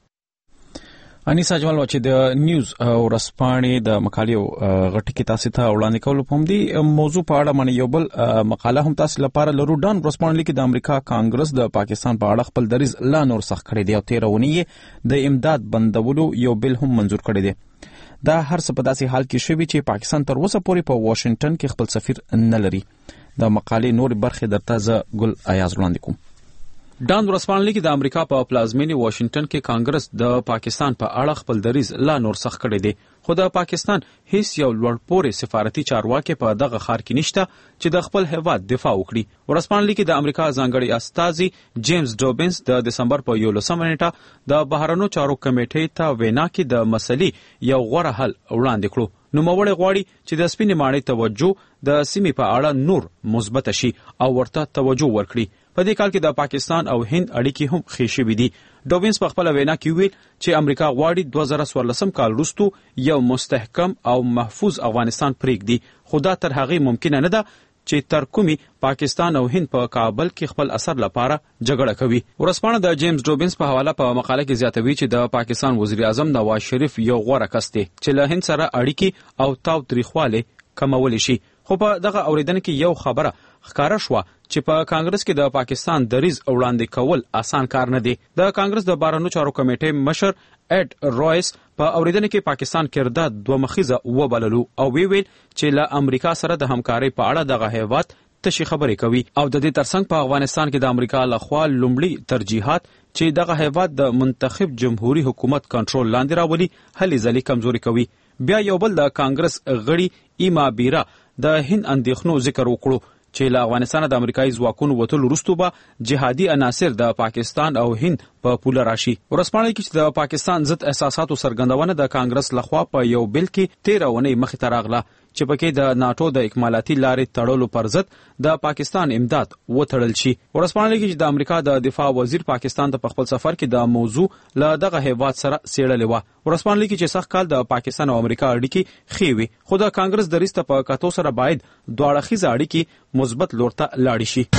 انیسا جمال چې د نیوز او رسپانې د مقالې غټ کې تاسو ته وړاندې کول په دې موضوع په اړه باندې یو بل مقاله هم تاسو لپاره لرو. ډان رسپانې لیکي د امریکا کانګرس د پاکستان په اړه خپل دریز لا نور سخت کړی دی او 13 اونۍ د امداد بندولو یو بل هم منزور کړی دی. دا هر څه په داسې حال کې شوی چې پاکستان تر اوسه پورې په واشنگټن کې خپل سفیر نه لري. د مقالې نور برخې درته ز ګل ایاز وړاندې کوم. ډان ورسپانلی کې د امریکا په پلازمینی واشنگټن کې کانګرس د پاکستان په اړه خپل دریز لا نور سخت کړی دی خو د پاکستان هیڅ یو لوړپوړی سفارتي چارواکي په دغه ښار کې نشته چې د خپل هیواد دفاع وکړي. ورسپانلی کې د امریکا ځانګړي استازي جیمز ډوبنس د دسمبر په 11 نیټه د بهرنیو چارو کمیټې ته وینا کې د مسلې یو غوره حل وړاندې کړو. نوموړی غواړي چې د سپینې ماڼۍ توجه د سیمې په اړه نور مثبت شي او ورته توجه ورکړي. په دې کال کې د پاکستان او هند اړیکې هم ښې شوې دي. ډوبنس په خپل وینا کې ویل چې امریکا غواړي 2014 کال وروسته یو مستحکم او محفوظ افغانستان پرېږدي خو دا تر هغې ممکنه نه ده چې تر کومي پاکستان او هند په کابل کې خپل اثر لپاره جګړه کوي. ورسپانه د جیمز ډوبنس په حواله په مقاله کې زیاتوي چې د پاکستان وزیر اعظم نواز شریف یو غوره کس دی چې له هند سره اړیکې او تاوتریخوالی کمولی شي. خو په دغه اوریدنه کې یو خبره ښکاره شوه چې په کانګرس کې د پاکستان دریز وړاندې کول آسان کار نه دی. د کانګرس د بهرنیو چارو کمیټې مشر اډ رویس په اوریدنه کې پاکستان کردار دوه مخیزه وبللو او ویل چې له امریکا سره د همکارۍ په اړه دغه هیواد تشي خبرې کوي او د دې ترڅنګ په افغانستان کې د امریکا لخوا لومړی ترجیحات چې دغه هیواد د منتخب جمهوریت حکومت کنټرول لاندې راولي هلې ځلې کمزوري کوي. بیا یو بل د کانګرس غړي ایما بیرا د هند اندېښنو ذکر وکړو چې له افغانستان د امریکایي ځواکونو وتلو وروسته به جهادي عناصر د پاکستان او هند په پوله راشي. ورسپانه کې چې د پاکستان ضد احساساتو څرګندونه د کانګرس لخوا په یو بل کې 13 اونۍ مخې ته راغله چې پکې د ناتو د اکمالاتي لارې تړلو پر ضد د پاکستان امداد وتړل شي. ورسپانه کې چې د امریکا د دفاع وزیر پاکستان ته په خپل سفر کې د موضوع له دغه هیواد سره څېړلې وه. ورسپانه کې چې سخت کال د پاکستان او امریکا اړیکې ښې وي خو د کانګرس دریځ ته په کتو سره باید دواړه اړخیزه اړیکې مثبت لور ته لاړې شي.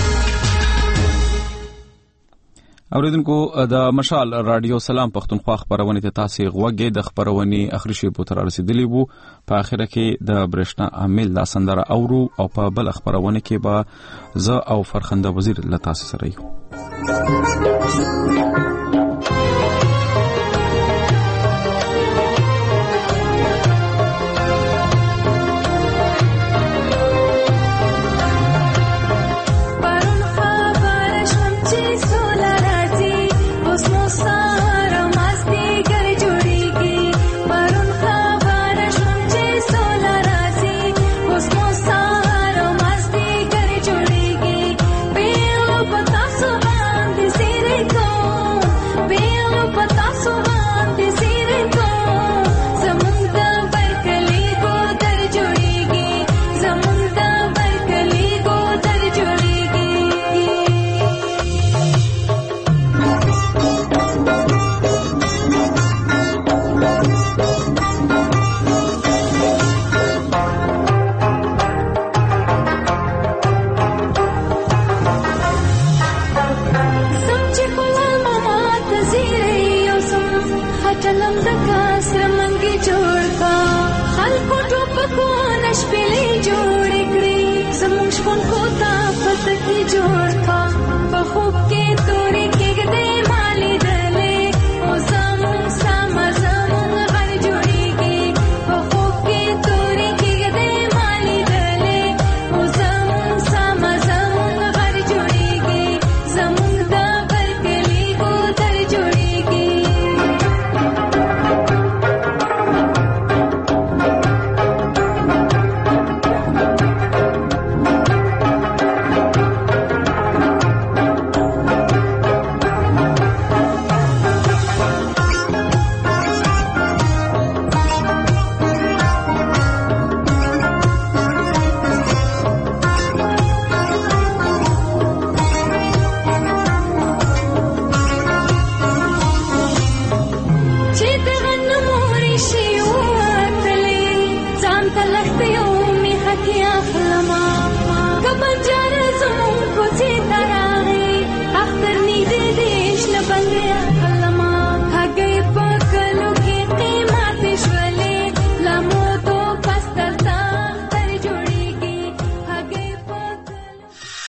اوریدونکو د مشال رادیو سلام پښتونخوا خبرونه ته تاسو غوږی د خبرونې اخري شی په تر رسیدلی وو. په اخره کې د برښنا عامل لا سندره اورو او په بل خبرونه کې به ز او فرخنده وزیر له تاسو سره یو.
شپېلې جوړې کړې زموږ شپون کو تا پته کې جوړ